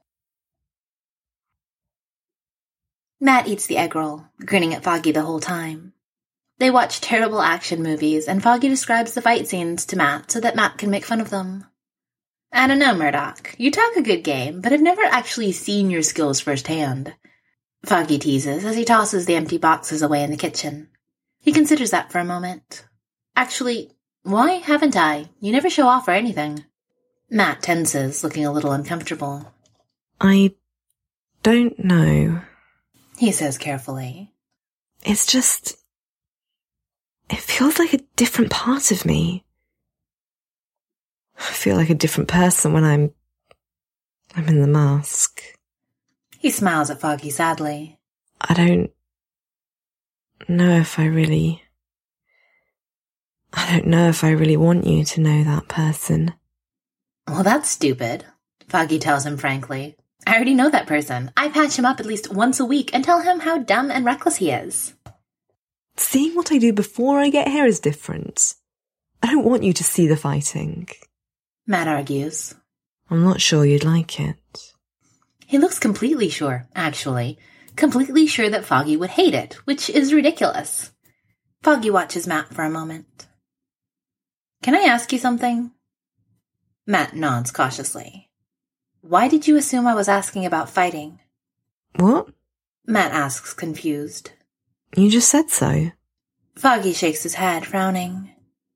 S1: Matt eats the egg roll, grinning at Foggy the whole time. They watch terrible action movies, and Foggy describes the fight scenes to Matt so that Matt can make fun of them. I don't know, Murdoch. You talk a good game, but I've never actually seen your skills firsthand. Foggy teases as he tosses the empty boxes away in the kitchen. He considers that for a moment. Actually, why haven't I? You never show off or anything. Matt tenses, looking a little uncomfortable.
S2: I don't know,
S1: he says carefully.
S2: It's just... It feels like a different part of me. I feel like a different person when I'm... I'm in the mask.
S1: He smiles at Foggy sadly.
S2: I don't know if I really... I don't know if I really want you to know that person.
S1: Well, that's stupid, Foggy tells him frankly. I already know that person. I patch him up at least once a week and tell him how dumb and reckless he is.
S2: Seeing what I do before I get here is different. I don't want you to see the fighting.
S1: Matt argues.
S2: I'm not sure you'd like it.
S1: He looks completely sure, actually. Completely sure that Foggy would hate it, which is ridiculous. Foggy watches Matt for a moment. Can I ask you something? Matt nods cautiously. Why did you assume I was asking about fighting?
S2: What?
S1: Matt asks, confused.
S2: You just said so.
S1: Foggy shakes his head, frowning.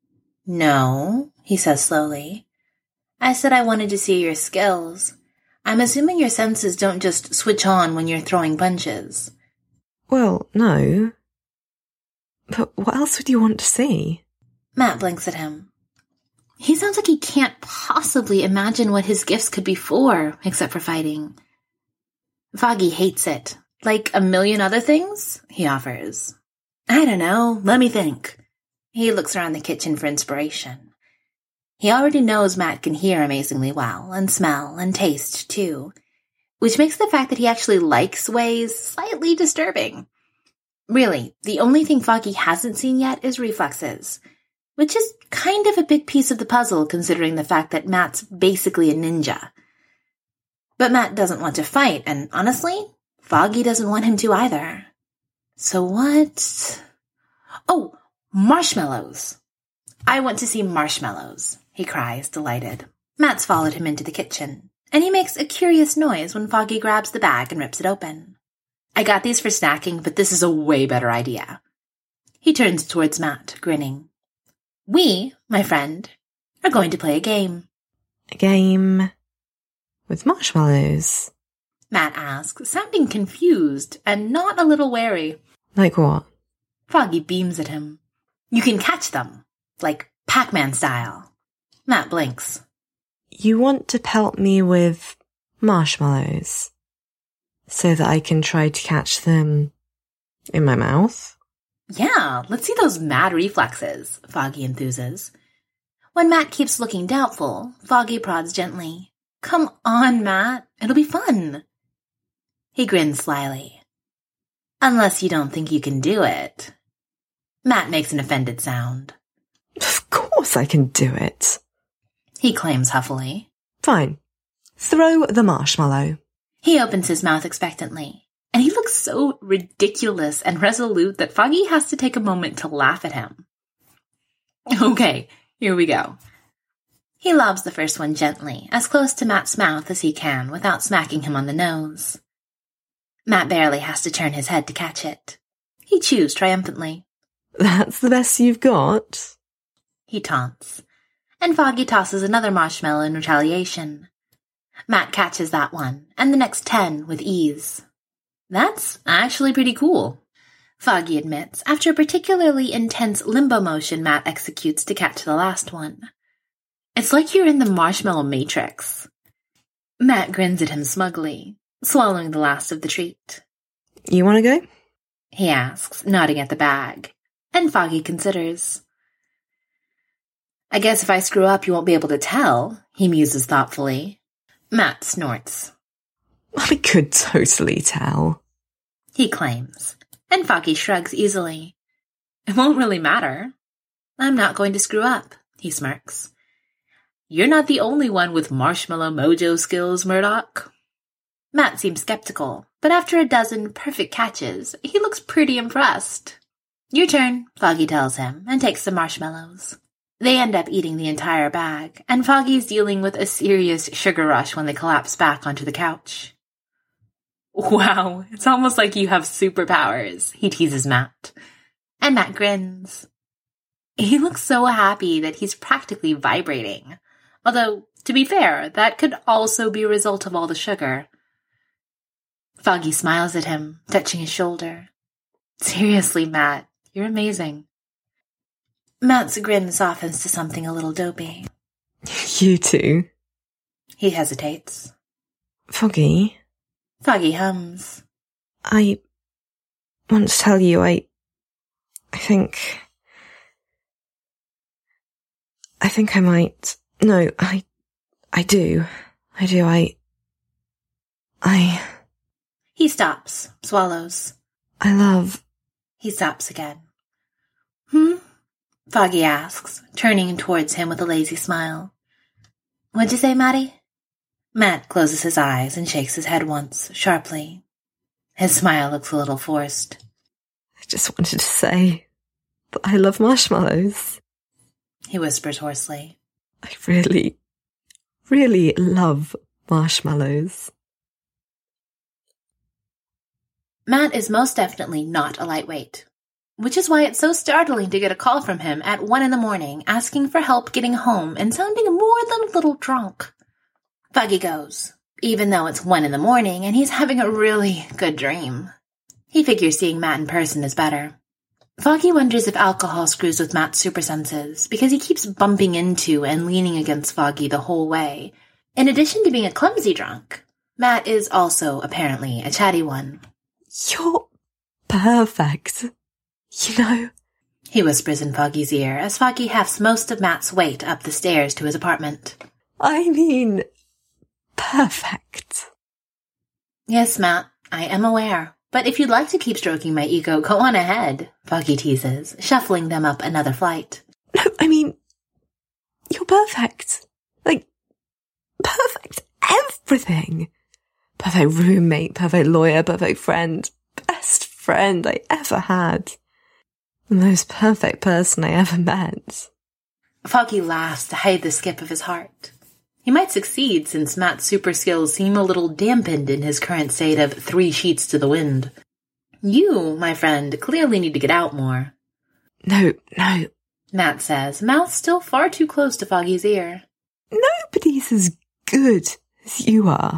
S1: No, he says slowly. I said I wanted to see your skills. I'm assuming your senses don't just switch on when you're throwing punches.
S2: Well, no. But what else would you want to see?
S1: Matt blinks at him. He sounds like he can't possibly imagine what his gifts could be for, except for fighting. Foggy hates it. Like a million other things, he offers. I don't know, let me think. He looks around the kitchen for inspiration. He already knows Matt can hear amazingly well, and smell, and taste, too, which makes the fact that he actually likes ways slightly disturbing. Really, the only thing Foggy hasn't seen yet is reflexes, which is kind of a big piece of the puzzle considering the fact that Matt's basically a ninja. But Matt doesn't want to fight, and honestly, Foggy doesn't want him to either. So what? Oh, marshmallows! I want to see marshmallows, he cries, delighted. Matt's followed him into the kitchen, and he makes a curious noise when Foggy grabs the bag and rips it open. I got these for snacking, but this is a way better idea. He turns towards Matt, grinning. We, my friend, are going to play a game.
S2: A game with marshmallows?
S1: Matt asks, sounding confused and not a little wary.
S2: Like what?
S1: Foggy beams at him. You can catch them, like Pac-Man style. Matt blinks.
S2: You want to pelt me with marshmallows so that I can try to catch them in my mouth?
S1: Yeah, let's see those mad reflexes, Foggy enthuses. When Matt keeps looking doubtful, Foggy prods gently. Come on, Matt. It'll be fun. He grins slyly. Unless you don't think you can do it. Matt makes an offended sound.
S2: Of course I can do it,
S1: he claims huffily.
S2: Fine. Throw the marshmallow.
S1: He opens his mouth expectantly, and he looks so ridiculous and resolute that Foggy has to take a moment to laugh at him. Okay, here we go. He lobs the first one gently, as close to Matt's mouth as he can without smacking him on the nose. Matt barely has to turn his head to catch it. He chews triumphantly.
S2: That's the best you've got?
S1: He taunts, and Foggy tosses another marshmallow in retaliation. Matt catches that one, and the next ten with ease. That's actually pretty cool, Foggy admits, after a particularly intense limbo motion Matt executes to catch the last one. It's like you're in the marshmallow matrix. Matt grins at him smugly, swallowing the last of the treat.
S2: You want to go?
S1: He asks, nodding at the bag, and Foggy considers. I guess if I screw up you won't be able to tell, he muses thoughtfully. Matt snorts.
S2: I could totally tell,
S1: he claims, and Foggy shrugs easily. It won't really matter. I'm not going to screw up, he smirks. You're not the only one with marshmallow mojo skills, Murdoch. Matt seems skeptical, but after a dozen perfect catches, he looks pretty impressed. Your turn, Foggy tells him, and takes some marshmallows. They end up eating the entire bag, and Foggy's dealing with a serious sugar rush when they collapse back onto the couch. Wow, it's almost like you have superpowers, he teases Matt. And Matt grins. He looks so happy that he's practically vibrating. Although, to be fair, that could also be a result of all the sugar. Foggy smiles at him, touching his shoulder. Seriously, Matt, you're amazing. Matt's grin softens to something a little dopey.
S2: You too.
S1: He hesitates.
S2: Foggy?
S1: Foggy hums.
S2: I want to tell you, I... I think... I think I might... No, I... I do. I do, I... I...
S1: He stops, swallows.
S2: I love...
S1: He stops again. Hmm? Foggy asks, turning towards him with a lazy smile. What'd you say, Matty? Matt closes his eyes and shakes his head once, sharply. His smile looks a little forced.
S2: I just wanted to say that I love marshmallows.
S1: He whispers hoarsely.
S2: I really, really love marshmallows.
S1: Matt is most definitely not a lightweight, which is why it's so startling to get a call from him at one in the morning asking for help getting home and sounding more than a little drunk. Foggy goes, even though it's one in the morning and he's having a really good dream. He figures seeing Matt in person is better. Foggy wonders if alcohol screws with Matt's super senses because he keeps bumping into and leaning against Foggy the whole way. In addition to being a clumsy drunk, Matt is also apparently a chatty one.
S2: You're perfect. You know,
S1: he whispers in Foggy's ear as Foggy hefts most of Matt's weight up the stairs to his apartment.
S2: I mean, perfect.
S1: Yes, Matt, I am aware. But if you'd like to keep stroking my ego, go on ahead, Foggy teases, shuffling them up another flight.
S2: No, I mean, you're perfect. Like, perfect everything. Perfect roommate, perfect lawyer, perfect friend, best friend I ever had. The most perfect person I ever met.
S1: Foggy laughs to hide the skip of his heart. He might succeed since Matt's super skills seem a little dampened in his current state of three sheets to the wind. You, my friend, clearly need to get out more.
S2: No, no,
S1: Matt says, mouth still far too close to Foggy's ear.
S2: Nobody's as good as you are.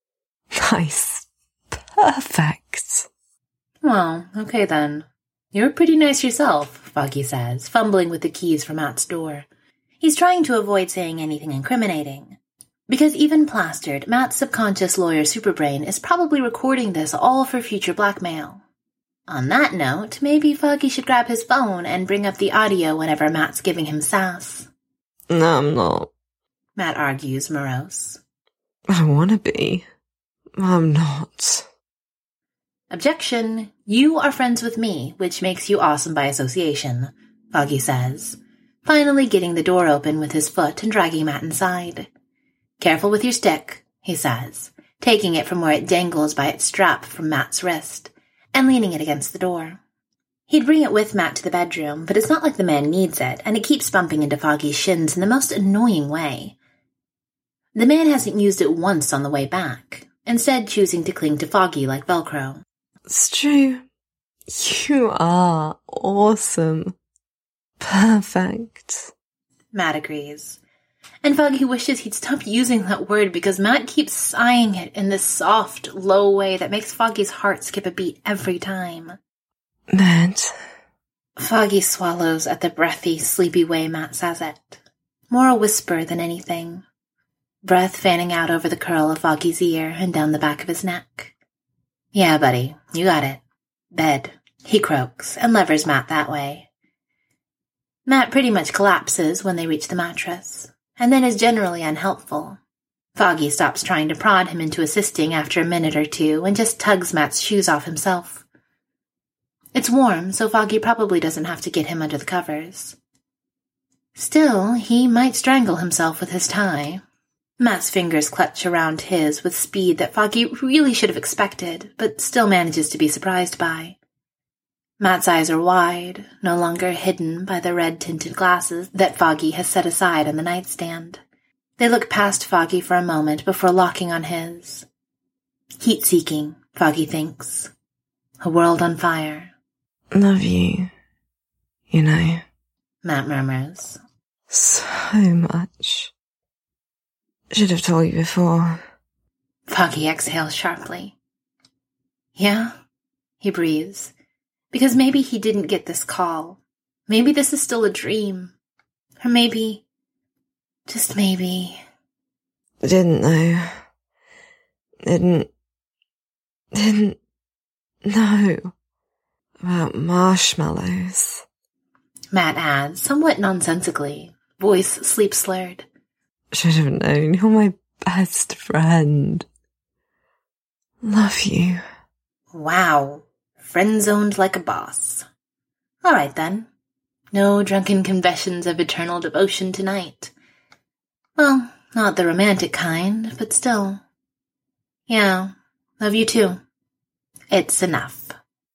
S2: Nice. Perfect.
S1: Well, okay then. You're pretty nice yourself, Foggy says, fumbling with the keys for Matt's door. He's trying to avoid saying anything incriminating. Because even plastered, Matt's subconscious lawyer superbrain is probably recording this all for future blackmail. On that note, maybe Foggy should grab his phone and bring up the audio whenever Matt's giving him sass.
S2: No, I'm not.
S1: Matt argues, morose.
S2: I want to be. I'm not.
S1: Objection. You are friends with me, which makes you awesome by association, Foggy says, finally getting the door open with his foot and dragging Matt inside. Careful with your stick, he says, taking it from where it dangles by its strap from Matt's wrist, and leaning it against the door. He'd bring it with Matt to the bedroom, but it's not like the man needs it, and it keeps bumping into Foggy's shins in the most annoying way. The man hasn't used it once on the way back, instead choosing to cling to Foggy like Velcro.
S2: It's true. You are awesome. Perfect.
S1: Matt agrees. And Foggy wishes he'd stop using that word because Matt keeps sighing it in this soft, low way that makes Foggy's heart skip a beat every time.
S2: Matt.
S1: Foggy swallows at the breathy, sleepy way Matt says it. More a whisper than anything. Breath fanning out over the curl of Foggy's ear and down the back of his neck. Yeah, buddy, you got it. Bed, he croaks, and levers Matt that way. Matt pretty much collapses when they reach the mattress, and then is generally unhelpful. Foggy stops trying to prod him into assisting after a minute or two and just tugs Matt's shoes off himself. It's warm, so Foggy probably doesn't have to get him under the covers. Still, he might strangle himself with his tie. Matt's fingers clutch around his with speed that Foggy really should have expected, but still manages to be surprised by. Matt's eyes are wide, no longer hidden by the red-tinted glasses that Foggy has set aside on the nightstand. They look past Foggy for a moment before locking on his. Heat-seeking, Foggy thinks. A world on fire.
S2: Love you, you know.
S1: Matt murmurs.
S2: So much. Should have told you before.
S1: Foggy exhales sharply. Yeah, he breathes. Because maybe he didn't get this call. Maybe this is still a dream. Or maybe, just maybe.
S2: Didn't know. Didn't, didn't know about marshmallows.
S1: Matt adds, somewhat nonsensically, voice sleep-slurred.
S2: Should have known. You're my best friend. Love you.
S1: Wow. Friend-zoned like a boss. All right, then. No drunken confessions of eternal devotion tonight. Well, not the romantic kind, but still. Yeah, love you too. It's enough.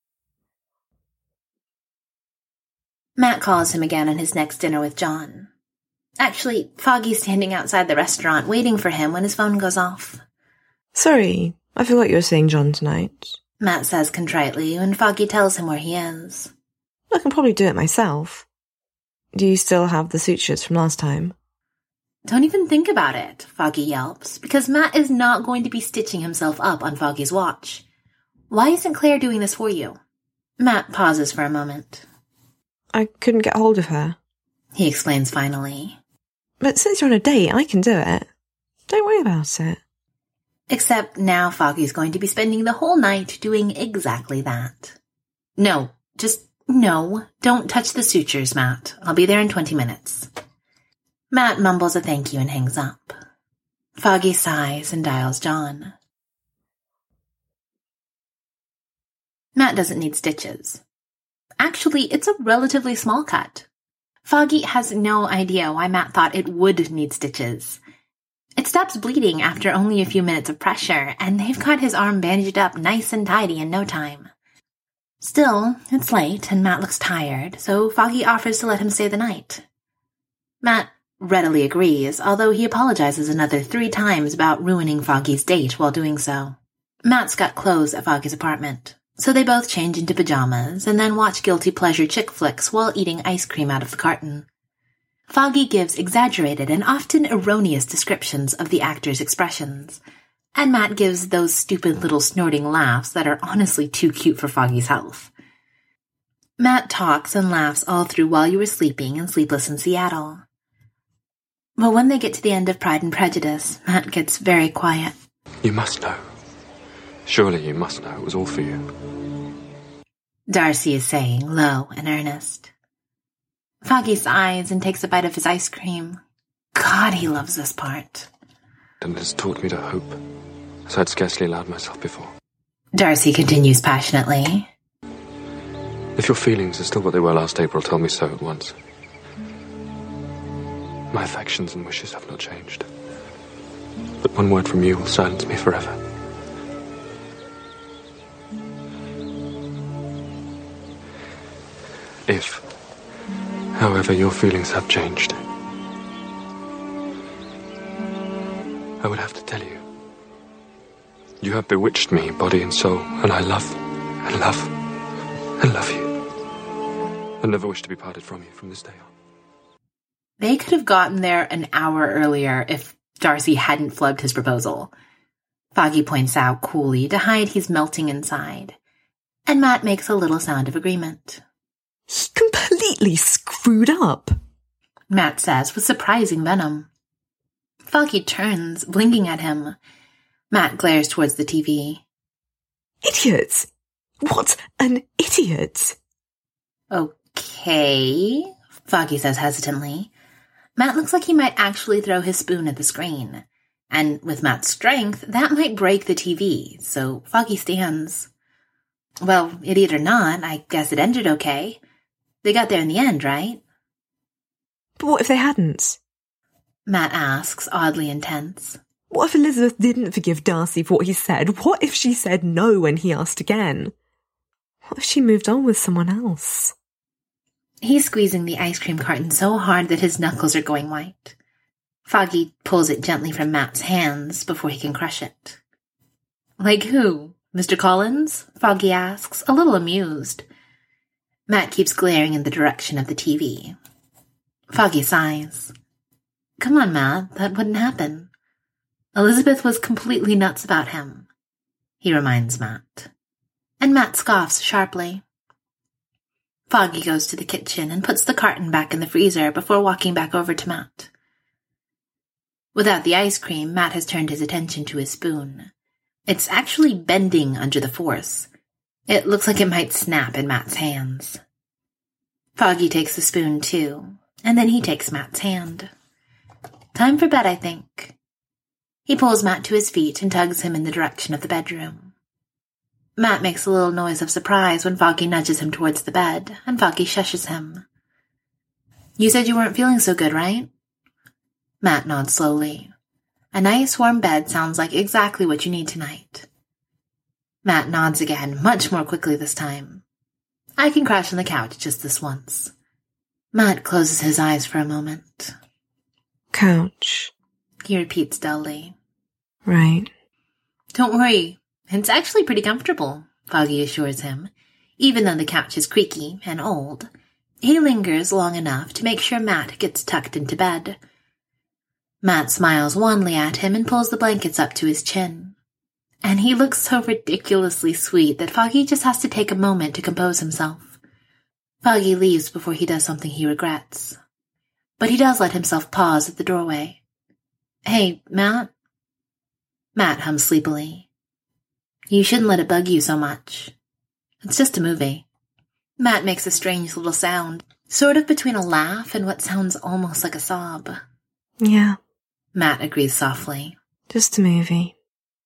S1: Matt calls him again on his next dinner with John. Actually, Foggy's standing outside the restaurant waiting for him when his phone goes off.
S2: Sorry, I forgot you were seeing John tonight.
S1: Matt says contritely when Foggy tells him where he is.
S2: I can probably do it myself. Do you still have the sutures from last time?
S1: Don't even think about it, Foggy yelps, because Matt is not going to be stitching himself up on Foggy's watch. Why isn't Claire doing this for you? Matt pauses for a moment.
S2: I couldn't get hold of her.
S1: He explains finally.
S2: But since you're on a date, I can do it. Don't worry about it.
S1: Except now Foggy's going to be spending the whole night doing exactly that. No, just no, don't touch the sutures, Matt. I'll be there in twenty minutes. Matt mumbles a thank you and hangs up. Foggy sighs and dials John. Matt doesn't need stitches. Actually, it's a relatively small cut. Foggy has no idea why Matt thought it would need stitches. It stops bleeding after only a few minutes of pressure, and they've got his arm bandaged up nice and tidy in no time. Still, it's late, and Matt looks tired, so Foggy offers to let him stay the night. Matt readily agrees, although he apologizes another three times about ruining Foggy's date while doing so. Matt's got clothes at Foggy's apartment, so they both change into pajamas and then watch guilty pleasure chick flicks while eating ice cream out of the carton. Foggy gives exaggerated and often erroneous descriptions of the actor's expressions, and Matt gives those stupid little snorting laughs that are honestly too cute for Foggy's health. Matt talks and laughs all through While You Were Sleeping and Sleepless in Seattle. But when they get to the end of Pride and Prejudice, Matt gets very quiet.
S3: You must know. Surely you must know it was all for you.
S1: Darcy is saying, low and earnest. Foggy sighs and takes a bite of his ice cream. God, he loves this part.
S3: And it has taught me to hope, as I'd scarcely allowed myself before.
S1: Darcy continues passionately.
S3: If your feelings are still what they were last April, tell me so at once. My affections and wishes have not changed. But one word from you will silence me forever. If, however, your feelings have changed, I would have to tell you. You have bewitched me, body and soul, and I love, and love, and love you. And never wish to be parted from you from this day on.
S1: They could have gotten there an hour earlier if Darcy hadn't flubbed his proposal. Foggy points out coolly to hide he's melting inside, and Matt makes a little sound of agreement.
S2: He completely screwed up,
S1: Matt says with surprising venom. Foggy turns, blinking at him. Matt glares towards the T V.
S2: Idiots! What an idiot!
S1: Okay, Foggy says hesitantly. Matt looks like he might actually throw his spoon at the screen. And with Matt's strength, that might break the T V, so Foggy stands. Well, idiot or not, I guess it ended okay. They got there in the end, right?
S2: But what if they hadn't?
S1: Matt asks, oddly intense.
S2: What if Elizabeth didn't forgive Darcy for what he said? What if she said no when he asked again? What if she moved on with someone else?
S1: He's squeezing the ice cream carton so hard that his knuckles are going white. Foggy pulls it gently from Matt's hands before he can crush it. Like who? Mister Collins? Foggy asks, a little amused. Matt keeps glaring in the direction of the T V. Foggy sighs. Come on, Matt, that wouldn't happen. Elizabeth was completely nuts about him, he reminds Matt. And Matt scoffs sharply. Foggy goes to the kitchen and puts the carton back in the freezer before walking back over to Matt. Without the ice cream, Matt has turned his attention to his spoon. It's actually bending under the force. It looks like it might snap in Matt's hands. Foggy takes the spoon too, and then he takes Matt's hand. Time for bed, I think. He pulls Matt to his feet and tugs him in the direction of the bedroom. Matt makes a little noise of surprise when Foggy nudges him towards the bed, and Foggy shushes him. You said you weren't feeling so good, right? Matt nods slowly. A nice warm bed sounds like exactly what you need tonight. Matt nods again, much more quickly this time. I can crash on the couch just this once. Matt closes his eyes for a moment.
S2: Couch.
S1: He repeats dully.
S2: Right.
S1: Don't worry. It's actually pretty comfortable, Foggy assures him. Even though the couch is creaky and old, he lingers long enough to make sure Matt gets tucked into bed. Matt smiles wanly at him and pulls the blankets up to his chin. And he looks so ridiculously sweet that Foggy just has to take a moment to compose himself. Foggy leaves before he does something he regrets. But he does let himself pause at the doorway. Hey, Matt? Matt hums sleepily. You shouldn't let it bug you so much. It's just a movie. Matt makes a strange little sound, sort of between a laugh and what sounds almost like a sob.
S2: Yeah.
S1: Matt agrees softly.
S2: Just a movie.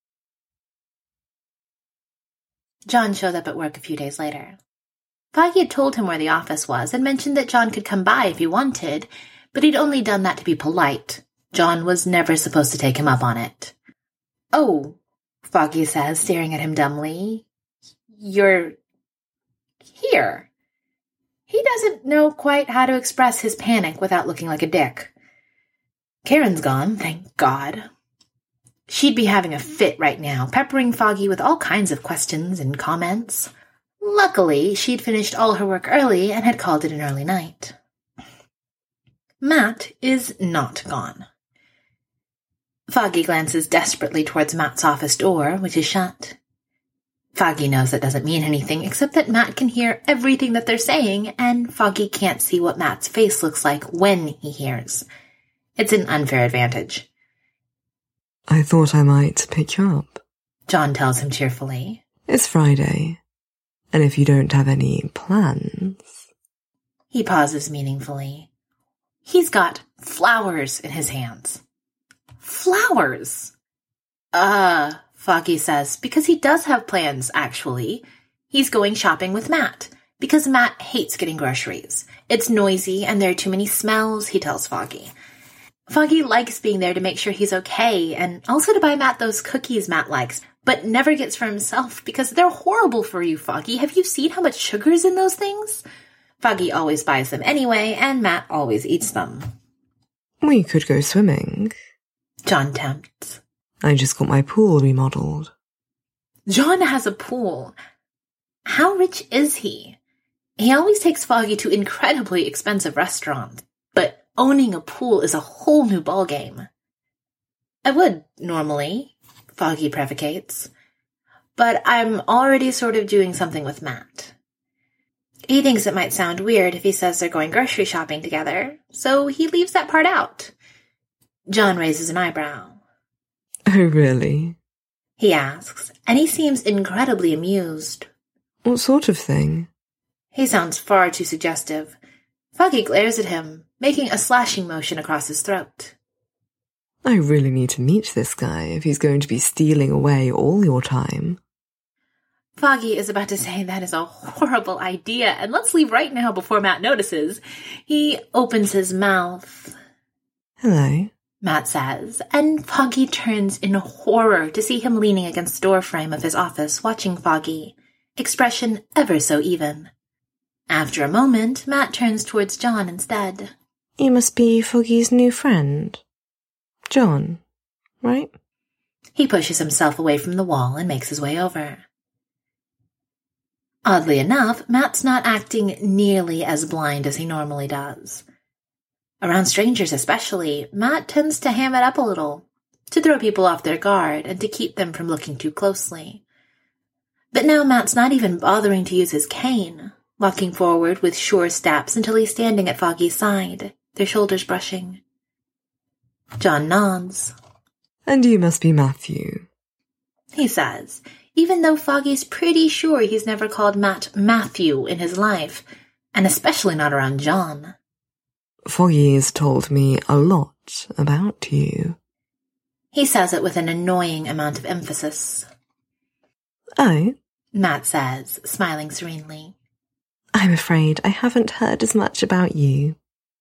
S1: John showed up at work a few days later. Foggy had told him where the office was and mentioned that John could come by if he wanted, but he'd only done that to be polite. John was never supposed to take him up on it. Oh, Foggy says, staring at him dumbly. You're here. He doesn't know quite how to express his panic without looking like a dick. Karen's gone, thank God. She'd be having a fit right now, peppering Foggy with all kinds of questions and comments. Luckily, she'd finished all her work early and had called it an early night. Matt is not gone. Foggy glances desperately towards Matt's office door, which is shut. Foggy knows that doesn't mean anything, except that Matt can hear everything that they're saying, and Foggy can't see what Matt's face looks like when he hears. It's an unfair advantage.
S2: I thought I might pick you up,
S1: John tells him cheerfully.
S2: It's Friday, and if you don't have any plans...
S1: He pauses meaningfully. He's got flowers in his hands. Flowers! Uh, Foggy says, because he does have plans, actually. He's going shopping with Matt, because Matt hates getting groceries. It's noisy and there are too many smells, he tells Foggy. Foggy likes being there to make sure he's okay, and also to buy Matt those cookies Matt likes, but never gets for himself because they're horrible for you, Foggy. Have you seen how much sugar's in those things? Foggy always buys them anyway, and Matt always eats them.
S2: We could go swimming.
S1: John tempts.
S2: I just got my pool remodeled.
S1: John has a pool. How rich is he? He always takes Foggy to incredibly expensive restaurants, but owning a pool is a whole new ballgame. I would, normally, Foggy prefacates, but I'm already sort of doing something with Matt. He thinks it might sound weird if he says they're going grocery shopping together, so he leaves that part out. John raises an eyebrow.
S2: Oh, really?
S1: He asks, and he seems incredibly amused.
S2: What sort of thing?
S1: He sounds far too suggestive. Foggy glares at him, making a slashing motion across his throat.
S2: I really need to meet this guy if he's going to be stealing away all your time.
S1: Foggy is about to say that is a horrible idea, and let's leave right now before Matt notices. He opens his mouth.
S2: Hello,
S1: Matt says, and Foggy turns in horror to see him leaning against the doorframe of his office, watching Foggy, expression ever so even. After a moment, Matt turns towards John instead.
S2: You must be Foggy's new friend. John, right?
S1: He pushes himself away from the wall and makes his way over. Oddly enough, Matt's not acting nearly as blind as he normally does. Around strangers especially, Matt tends to ham it up a little, to throw people off their guard and to keep them from looking too closely. But now Matt's not even bothering to use his cane, walking forward with sure steps until he's standing at Foggy's side, their shoulders brushing. John nods.
S2: And you must be Matthew,
S1: he says, even though Foggy's pretty sure he's never called Matt Matthew in his life, and especially not around John.
S2: Foggy's told me a lot about you.
S1: He says it with an annoying amount of emphasis.
S2: Oh?
S1: Matt says, smiling serenely.
S2: I'm afraid I haven't heard as much about you.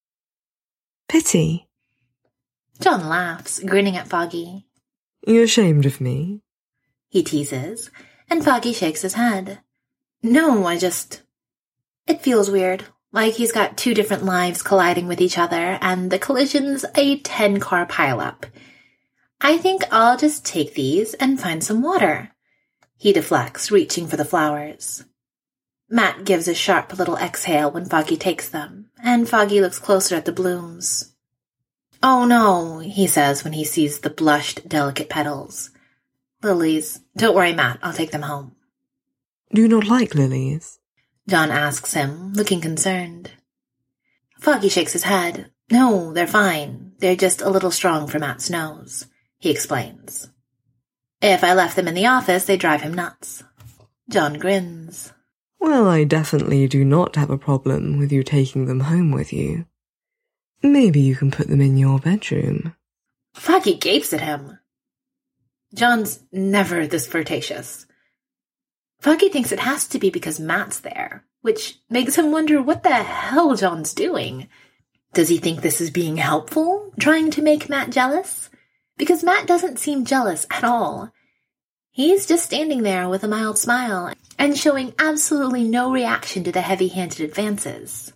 S2: Pity.
S1: John laughs, grinning at Foggy.
S2: You ashamed of me?
S1: He teases, and Foggy shakes his head. No, I just... It feels weird, like he's got two different lives colliding with each other, and the collision's a ten-car pileup. I think I'll just take these and find some water. He deflects, reaching for the flowers. Matt gives a sharp little exhale when Foggy takes them, and Foggy looks closer at the blooms. Oh no, he says when he sees the blushed, delicate petals. Lilies. Don't worry, Matt, I'll take them home.
S2: Do you not like lilies?
S1: John asks him, looking concerned. Foggy shakes his head. No, they're fine. They're just a little strong for Matt's nose, he explains. If I left them in the office, they'd drive him nuts. John grins.
S2: Well, I definitely do not have a problem with you taking them home with you. Maybe you can put them in your bedroom.
S1: Foggy gapes at him. John's never this flirtatious. Foggy thinks it has to be because Matt's there, which makes him wonder what the hell John's doing. Does he think this is being helpful, trying to make Matt jealous? Because Matt doesn't seem jealous at all. He's just standing there with a mild smile and showing absolutely no reaction to the heavy-handed advances.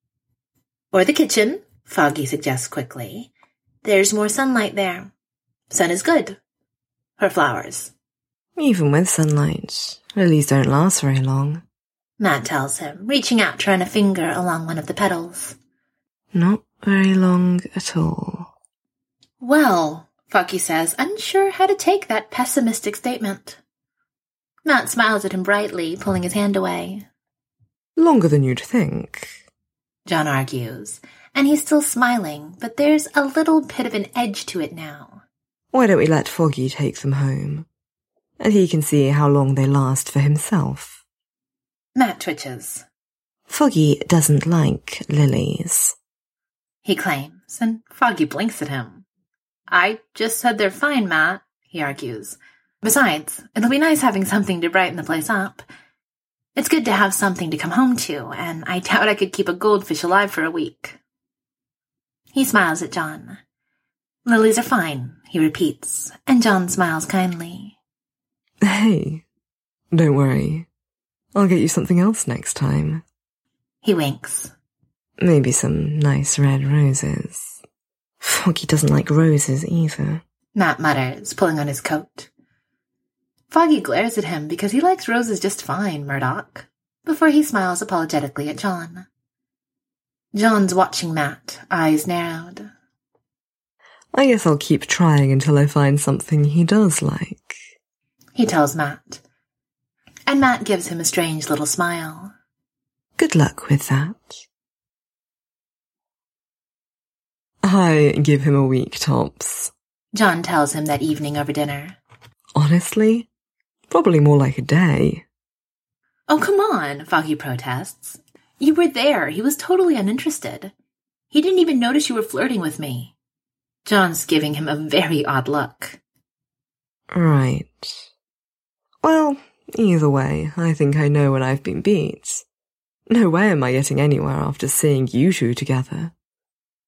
S1: Or the kitchen, Foggy suggests quickly. There's more sunlight there. Sun is good. Her flowers.
S2: Even with sunlight, lilies don't last very long.
S1: Matt tells him, reaching out to run a finger along one of the petals.
S2: Not very long at all.
S1: Well, Foggy says, unsure how to take that pessimistic statement. Matt smiles at him brightly, pulling his hand away.
S2: Longer than you'd think,
S1: John argues, and he's still smiling, but there's a little bit of an edge to it now.
S2: Why don't we let Foggy take them home? And he can see how long they last for himself.
S1: Matt twitches.
S2: Foggy doesn't like lilies,
S1: he claims, and Foggy blinks at him. I just said they're fine, Matt, he argues. Besides, it'll be nice having something to brighten the place up. It's good to have something to come home to, and I doubt I could keep a goldfish alive for a week. He smiles at John. Lilies are fine, he repeats, and John smiles kindly.
S2: Hey, don't worry. I'll get you something else next time.
S1: He winks.
S2: Maybe some nice red roses. Foggy doesn't like roses either,
S1: Matt mutters, pulling on his coat. Foggy glares at him because he likes roses just fine, Murdoch, before he smiles apologetically at John. John's watching Matt, eyes narrowed.
S2: I guess I'll keep trying until I find something he does like,
S1: he tells Matt. And Matt gives him a strange little smile.
S2: Good luck with that. I give him a week tops,
S1: John tells him that evening over dinner.
S2: Honestly? Probably more like a day.
S1: Oh, come on, Foggy protests. You were there. He was totally uninterested. He didn't even notice you were flirting with me. John's giving him a very odd look.
S2: Right. Well, either way, I think I know when I've been beat. No way am I getting anywhere after seeing you two together.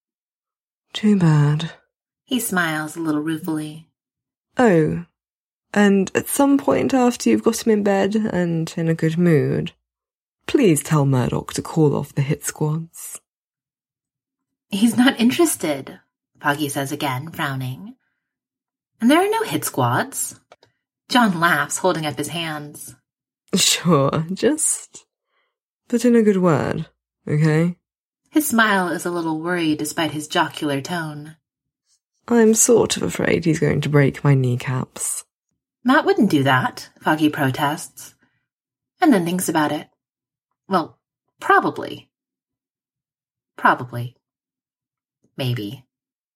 S2: Too bad.
S1: He smiles a little ruefully.
S2: Oh, And at some point after you've got him in bed and in a good mood, please tell Murdoch to call off the hit squads.
S1: He's not interested, Foggy says again, frowning. And there are no hit squads. John laughs, holding up his hands.
S2: Sure, just put in a good word, okay?
S1: His smile is a little worried despite his jocular tone.
S2: I'm sort of afraid he's going to break my kneecaps.
S1: Matt wouldn't do that, Foggy protests. And then thinks about it. Well, probably. Probably. Maybe.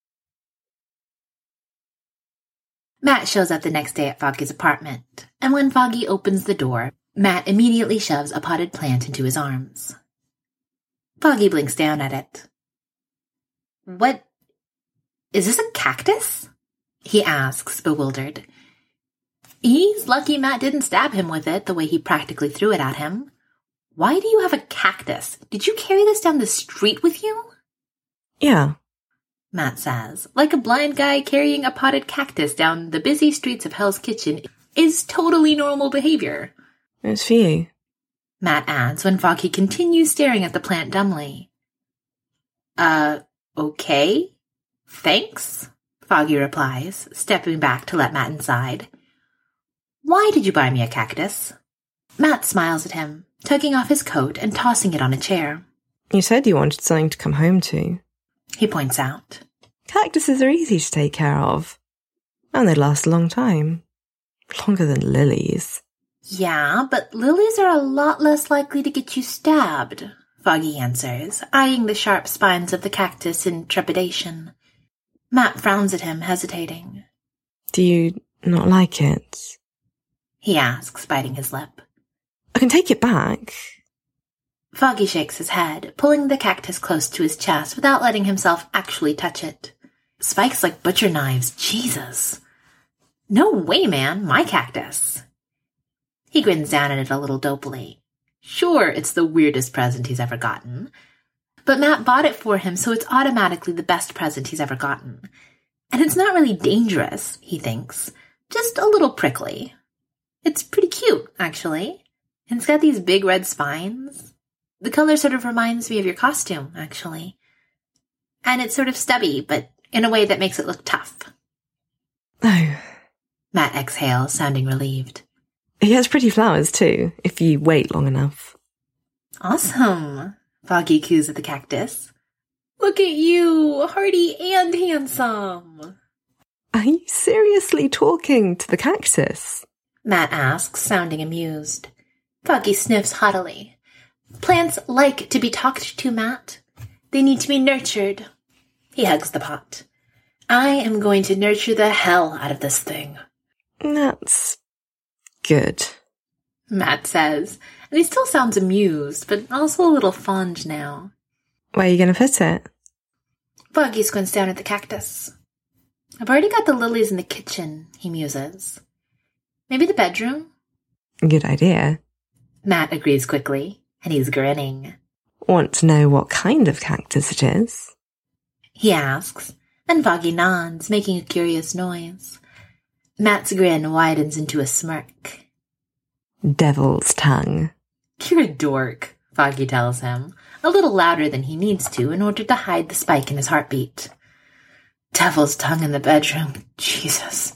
S1: Matt shows up the next day at Foggy's apartment, and when Foggy opens the door, Matt immediately shoves a potted plant into his arms. Foggy blinks down at it. What? Is this a cactus? He asks, bewildered. He's lucky Matt didn't stab him with it the way he practically threw it at him. Why do you have a cactus? Did you carry this down the street with you?
S2: Yeah,
S1: Matt says, like a blind guy carrying a potted cactus down the busy streets of Hell's Kitchen is totally normal behavior.
S2: it's for you.
S1: Matt adds when Foggy continues staring at the plant dumbly. Uh, okay. Thanks, Foggy replies, stepping back to let Matt inside. Why did you buy me a cactus? Matt smiles at him, tugging off his coat and tossing it on a chair.
S2: You said you wanted something to come home to.
S1: He points out.
S2: Cactuses are easy to take care of. And they last a long time. Longer than lilies.
S1: Yeah, but lilies are a lot less likely to get you stabbed, Foggy answers, eyeing the sharp spines of the cactus in trepidation. Matt frowns at him, hesitating.
S2: Do you not like it?
S1: He asks, biting his lip.
S2: I can take it back.
S1: Foggy shakes his head, pulling the cactus close to his chest without letting himself actually touch it. Spikes like butcher knives, Jesus. No way, man, my cactus. He grins down at it a little dopily. Sure, it's the weirdest present he's ever gotten. But Matt bought it for him, so it's automatically the best present he's ever gotten. And it's not really dangerous, he thinks. Just a little prickly. It's pretty cute, actually. And it's got these big red spines. The color sort of reminds me of your costume, actually. And it's sort of stubby, but in a way that makes it look tough.
S2: Oh.
S1: Matt exhales, sounding relieved.
S2: He has pretty flowers, too, if you wait long enough.
S1: Awesome, Foggy coos at the cactus. Look at you, hardy and handsome.
S2: Are you seriously talking to the cactus?
S1: Matt asks, sounding amused. Foggy sniffs haughtily. Plants like to be talked to, Matt. They need to be nurtured. He hugs the pot. I am going to nurture the hell out of this thing.
S2: That's good,
S1: Matt says, and he still sounds amused, but also a little fond now.
S2: Where are you going to put it?
S1: Foggy squints down at the cactus. I've already got the lilies in the kitchen, he muses. Maybe the bedroom?
S2: Good idea.
S1: Matt agrees quickly, and he's grinning.
S2: Want to know what kind of cactus it is?
S1: He asks, and Foggy nods, making a curious noise. Matt's grin widens into a smirk.
S2: Devil's tongue.
S1: You're a dork, Foggy tells him, a little louder than he needs to in order to hide the spike in his heartbeat. Devil's tongue in the bedroom, Jesus.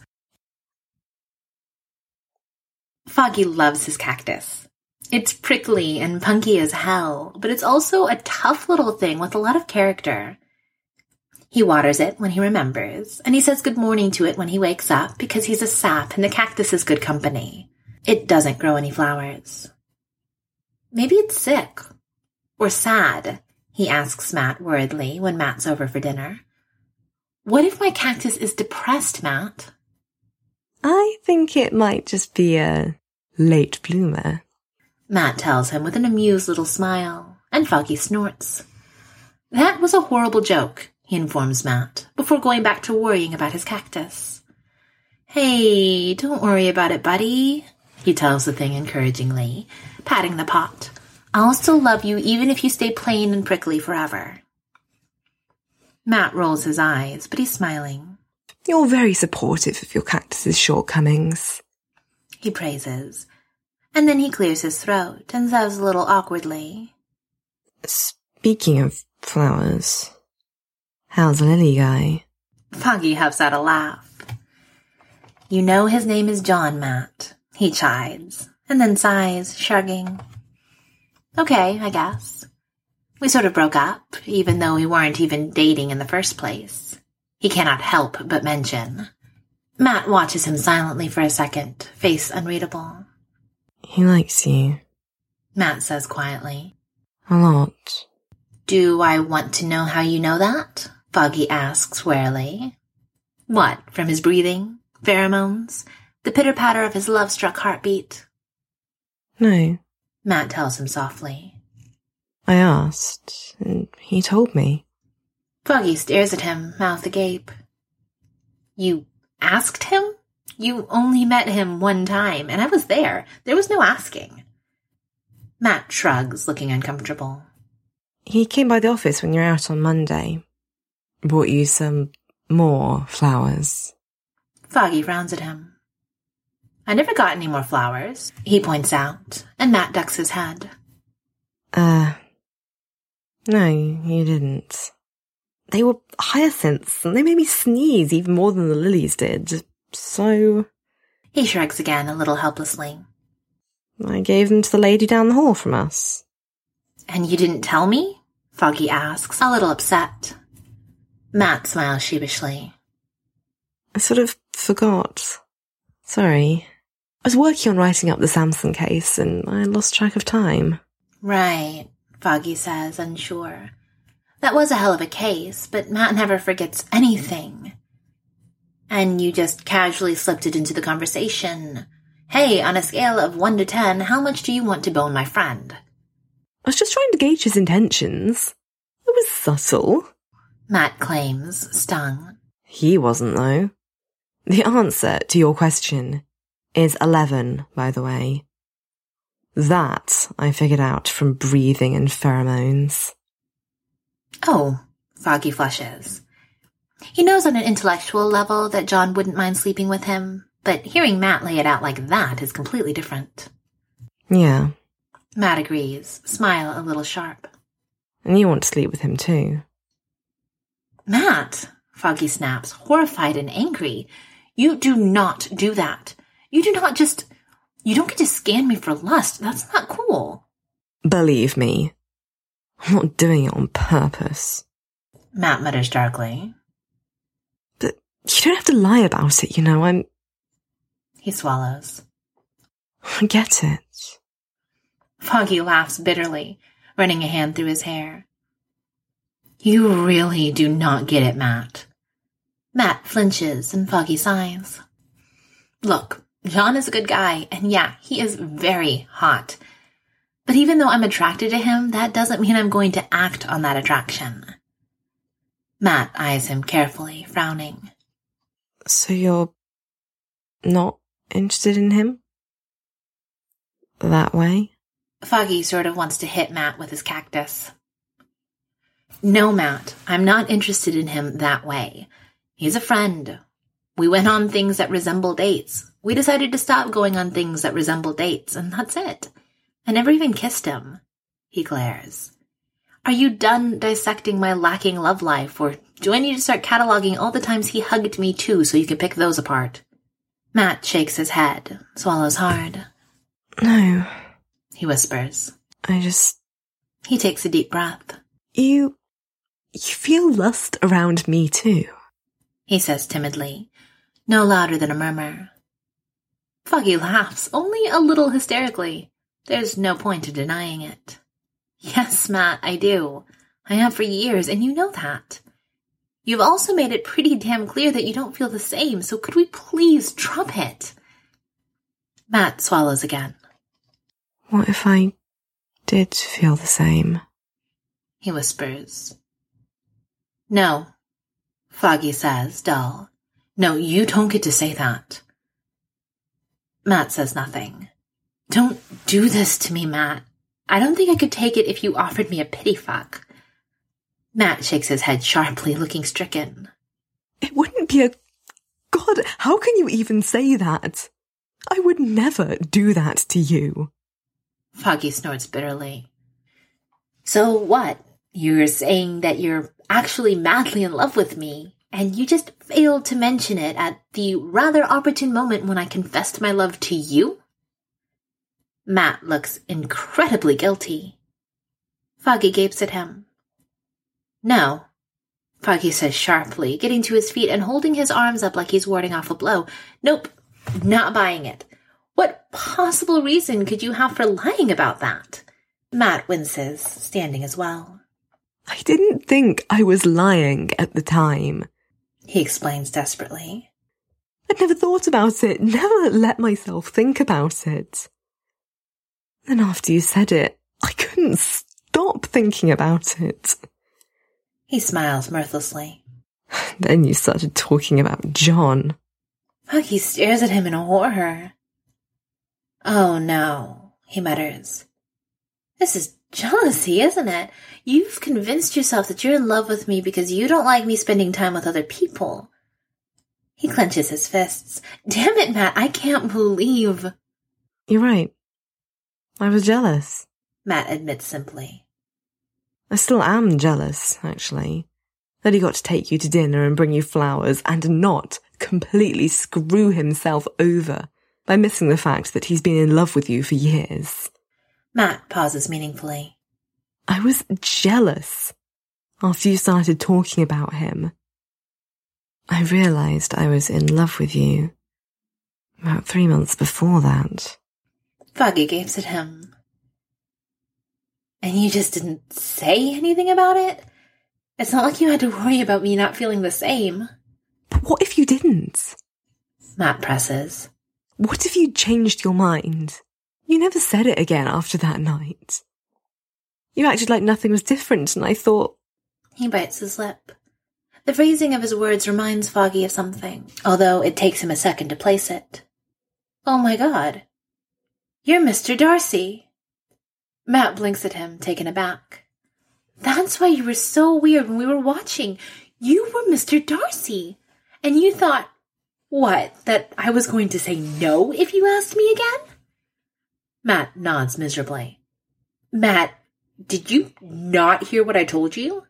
S1: Foggy loves his cactus. It's prickly and punky as hell, but it's also a tough little thing with a lot of character. He waters it when he remembers, and he says good morning to it when he wakes up because he's a sap and the cactus is good company. It doesn't grow any flowers. Maybe it's sick. Or sad, he asks Matt worriedly when Matt's over for dinner. What if my cactus is depressed, Matt?
S2: I think it might just be a late bloomer.
S1: Matt tells him with an amused little smile, and Foggy snorts. That was a horrible joke, he informs Matt, before going back to worrying about his cactus. Hey, don't worry about it, buddy, he tells the thing encouragingly, patting the pot. I'll still love you even if you stay plain and prickly forever. Matt rolls his eyes, but he's smiling.
S2: You're very supportive of your cactus's shortcomings.
S1: he praises. And then he clears his throat and says a little awkwardly,
S2: Speaking of flowers, how's Lily guy?
S1: Foggy huffs out a laugh. You know his name is John, Matt, he chides, and then sighs, shrugging. Okay, I guess. We sort of broke up, even though we weren't even dating in the first place. He cannot help but mention. Matt watches him silently for a second, face unreadable.
S2: He likes you.
S1: Matt says quietly.
S2: A lot.
S1: Do I want to know how you know that? Foggy asks warily. What, from his breathing, pheromones, the pitter-patter of his love-struck heartbeat?
S2: No.
S1: Matt tells him softly.
S2: I asked, and he told me.
S1: Foggy stares at him, mouth agape. You asked him? You only met him one time, and I was there. There was no asking. Matt shrugs, looking uncomfortable.
S2: He came by the office when you were out on Monday. Brought you some more flowers.
S1: Foggy frowns at him. I never got any more flowers, he points out, and Matt ducks his head.
S2: Uh, no, you didn't. They were hyacinths, and they made me sneeze even more than the lilies did. So...
S1: He shrugs again, a little helplessly.
S2: I gave them to the lady down the hall from us.
S1: And you didn't tell me? Foggy asks, a little upset. Matt smiles sheepishly.
S2: I sort of forgot. Sorry. I was working on writing up the Samson case, and I lost track of time.
S1: Right, Foggy says, unsure. That was a hell of a case, but Matt never forgets anything. And you just casually slipped it into the conversation. Hey, on a scale of one to ten, how much do you want to bone my friend?
S2: I was just trying to gauge his intentions. It was subtle.
S1: Matt claims, stung.
S2: He wasn't, though. The answer to your question is eleven, by the way. That I figured out from breathing and pheromones.
S1: Oh, Foggy flushes. He knows on an intellectual level that John wouldn't mind sleeping with him, but hearing Matt lay it out like that is completely different.
S2: Yeah.
S1: Matt agrees, smile a little sharp.
S2: And you want to sleep with him too.
S1: Matt, Foggy snaps, horrified and angry. You do not do that. You do not just... You don't get to scan me for lust. That's not cool.
S2: Believe me, I'm not doing it on purpose.
S1: Matt mutters darkly.
S2: But you don't have to lie about it, you know, I'm...
S1: He swallows.
S2: I get it.
S1: Foggy laughs bitterly, running a hand through his hair. You really do not get it, Matt. Matt flinches and Foggy sighs. Look, John is a good guy, and yeah, he is very hot. But even though I'm attracted to him, that doesn't mean I'm going to act on that attraction. Matt eyes him carefully, frowning.
S2: So you're not interested in him? That way?
S1: Foggy sort of wants to hit Matt with his cactus. No, Matt, I'm not interested in him that way. He's a friend. We went on things that resemble dates. We decided to stop going on things that resemble dates, and that's it. I never even kissed him. He glares. Are you done dissecting my lacking love life, or do I need to start cataloging all the times he hugged me too so you can pick those apart? Matt shakes his head, swallows hard.
S2: No.
S1: He whispers.
S2: I just...
S1: He takes a deep breath.
S2: You... You feel lust around me too.
S1: He says timidly, no louder than a murmur. Foggy laughs, only a little hysterically. There's no point in denying it. Yes, Matt, I do. I have for years, and you know that. You've also made it pretty damn clear that you don't feel the same, so could we please drop it? Matt swallows again.
S2: What if I did feel the same?
S1: He whispers. No, Foggy says, dull. No, you don't get to say that. Matt says nothing. Don't do this to me, Matt. I don't think I could take it if you offered me a pity fuck. Matt shakes his head sharply, looking stricken.
S2: It wouldn't be a... God, how can you even say that? I would never do that to you.
S1: Foggy snorts bitterly. So what? You're saying that you're actually madly in love with me, and you just failed to mention it at the rather opportune moment when I confessed my love to you? Matt looks incredibly guilty. Foggy gapes at him. No, Foggy says sharply, getting to his feet and holding his arms up like he's warding off a blow. Nope, not buying it. What possible reason could you have for lying about that? Matt winces, standing as well.
S2: I didn't think I was lying at the time,
S1: he explains desperately.
S2: I'd never thought about it, never let myself think about it. Then after you said it, I couldn't stop thinking about it.
S1: He smiles mirthlessly.
S2: Then you started talking about John.
S1: Foggy stares at him in horror. Oh no, he mutters. This is jealousy, isn't it? You've convinced yourself that you're in love with me because you don't like me spending time with other people. He clenches his fists. Damn it, Matt, I can't believe...
S2: You're right. I was jealous.
S1: Matt admits simply.
S2: I still am jealous, actually. That he got to take you to dinner and bring you flowers and not completely screw himself over by missing the fact that he's been in love with you for years.
S1: Matt pauses meaningfully.
S2: I was jealous after you started talking about him. I realised I was in love with you about three months before that.
S1: Foggy gapes at him. And you just didn't say anything about it? It's not like you had to worry about me not feeling the same.
S2: But what if you didn't?
S1: Matt presses.
S2: What if you changed your mind? You never said it again after that night. You acted like nothing was different, and I thought...
S1: He bites his lip. The phrasing of his words reminds Foggy of something, although it takes him a second to place it. Oh my god. You're Mister Darcy. Matt blinks at him, taken aback. That's why you were so weird when we were watching. You were Mister Darcy. And you thought, what, that I was going to say no if you asked me again? Matt nods miserably. Matt, did you not hear what I told you?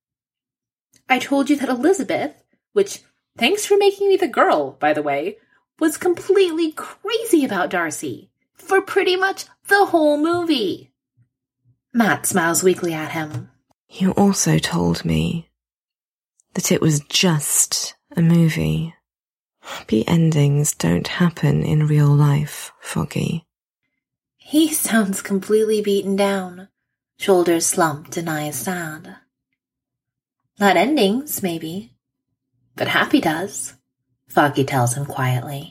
S1: I told you that Elizabeth, which, thanks for making me the girl, by the way, was completely crazy about Darcy for pretty much the whole movie. Matt smiles weakly at him.
S2: You also told me that it was just a movie. Happy endings don't happen in real life, Foggy.
S1: He sounds completely beaten down, shoulders slumped and eyes sad. Not endings, maybe, but happy does, Foggy tells him quietly.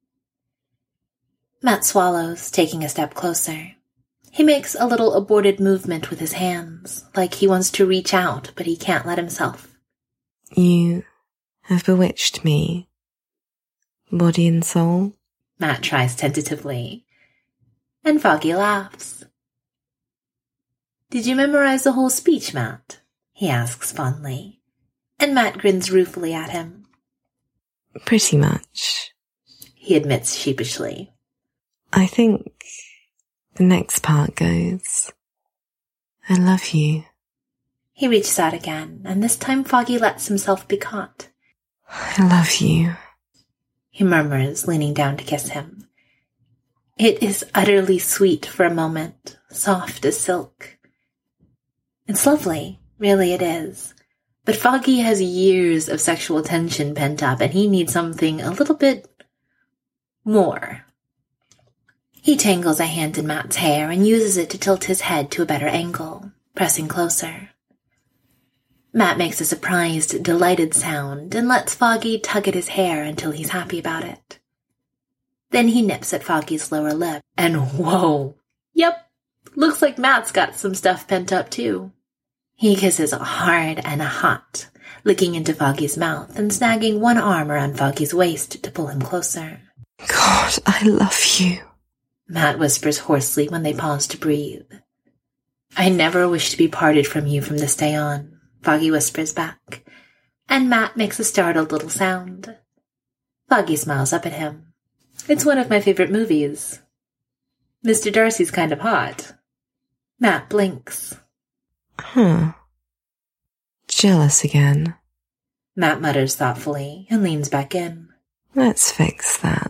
S1: Matt swallows, taking a step closer. He makes a little aborted movement with his hands, like he wants to reach out, but he can't let himself.
S2: You have bewitched me, body and soul?
S1: Matt tries tentatively, and Foggy laughs. Did you memorize the whole speech, Matt? He asks fondly, and Matt grins ruefully at him.
S2: Pretty much,
S1: he admits sheepishly.
S2: I think the next part goes, I love you.
S1: He reaches out again, and this time Foggy lets himself be caught.
S2: I love you,
S1: he murmurs, leaning down to kiss him. It is utterly sweet for a moment, soft as silk. It's lovely, really it is. But Foggy has years of sexual tension pent up, and he needs something a little bit more. He tangles a hand in Matt's hair and uses it to tilt his head to a better angle, pressing closer. Matt makes a surprised, delighted sound and lets Foggy tug at his hair until he's happy about it. Then he nips at Foggy's lower lip, and whoa! Yep, looks like Matt's got some stuff pent up too. He kisses hard and hot, licking into Foggy's mouth and snagging one arm around Foggy's waist to pull him closer.
S2: God, I love you,
S1: Matt whispers hoarsely when they pause to breathe. I never wish to be parted from you from this day on, Foggy whispers back, and Matt makes a startled little sound. Foggy smiles up at him. It's one of my favorite movies. Mister Darcy's kind of hot. Matt blinks.
S2: Huh. Jealous again.
S1: Matt mutters thoughtfully and leans back in.
S2: Let's fix that.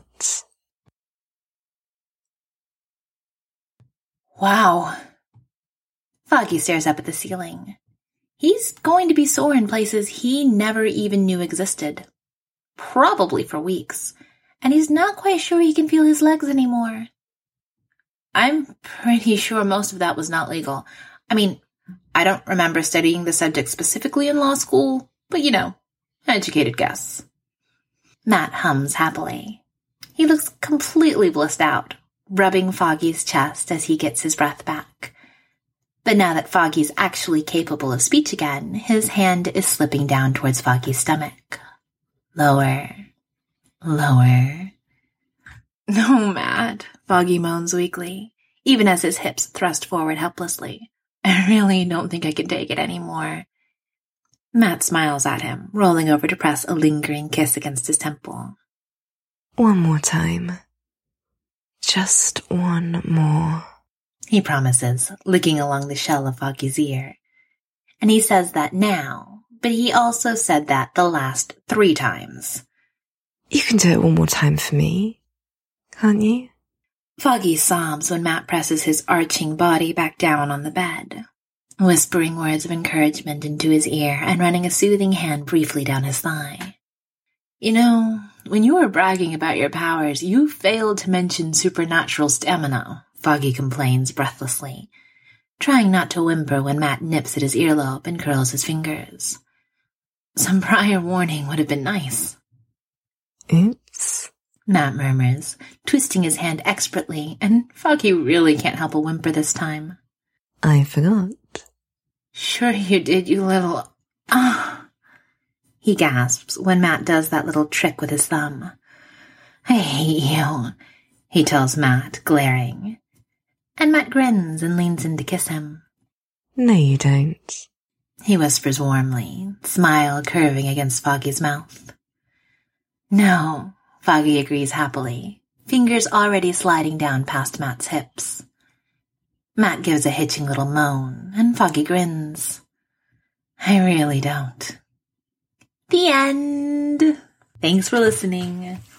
S1: Wow. Foggy stares up at the ceiling. He's going to be sore in places he never even knew existed. Probably for weeks. And he's not quite sure he can feel his legs anymore. I'm pretty sure most of that was not legal. I mean, I don't remember studying the subject specifically in law school, but you know, educated guess. Matt hums happily. He looks completely blissed out, rubbing Foggy's chest as he gets his breath back. But now that Foggy's actually capable of speech again, his hand is slipping down towards Foggy's stomach. Lower. Lower. No, Matt, Foggy moans weakly, even as his hips thrust forward helplessly. I really don't think I can take it anymore. Matt smiles at him, rolling over to press a lingering kiss against his temple.
S2: One more time. Just one more.
S1: He promises, licking along the shell of Foggy's ear. And he says that now, but he also said that the last three times.
S2: You can do it one more time for me, can't you?
S1: Foggy sobs when Matt presses his arching body back down on the bed, whispering words of encouragement into his ear and running a soothing hand briefly down his thigh. You know, when you were bragging about your powers, you failed to mention supernatural stamina, Foggy complains breathlessly, trying not to whimper when Matt nips at his earlobe and curls his fingers. Some prior warning would have been nice.
S2: Oops,
S1: Matt murmurs, twisting his hand expertly, and Foggy really can't help a whimper this time.
S2: I forgot.
S1: Sure you did, you little... Ah! He gasps when Matt does that little trick with his thumb. I hate you, he tells Matt, glaring. And Matt grins and leans in to kiss him.
S2: No, you don't.
S1: He whispers warmly, smile curving against Foggy's mouth. No, Foggy agrees happily, fingers already sliding down past Matt's hips. Matt gives a hitching little moan, and Foggy grins. I really don't. The end. Thanks for listening.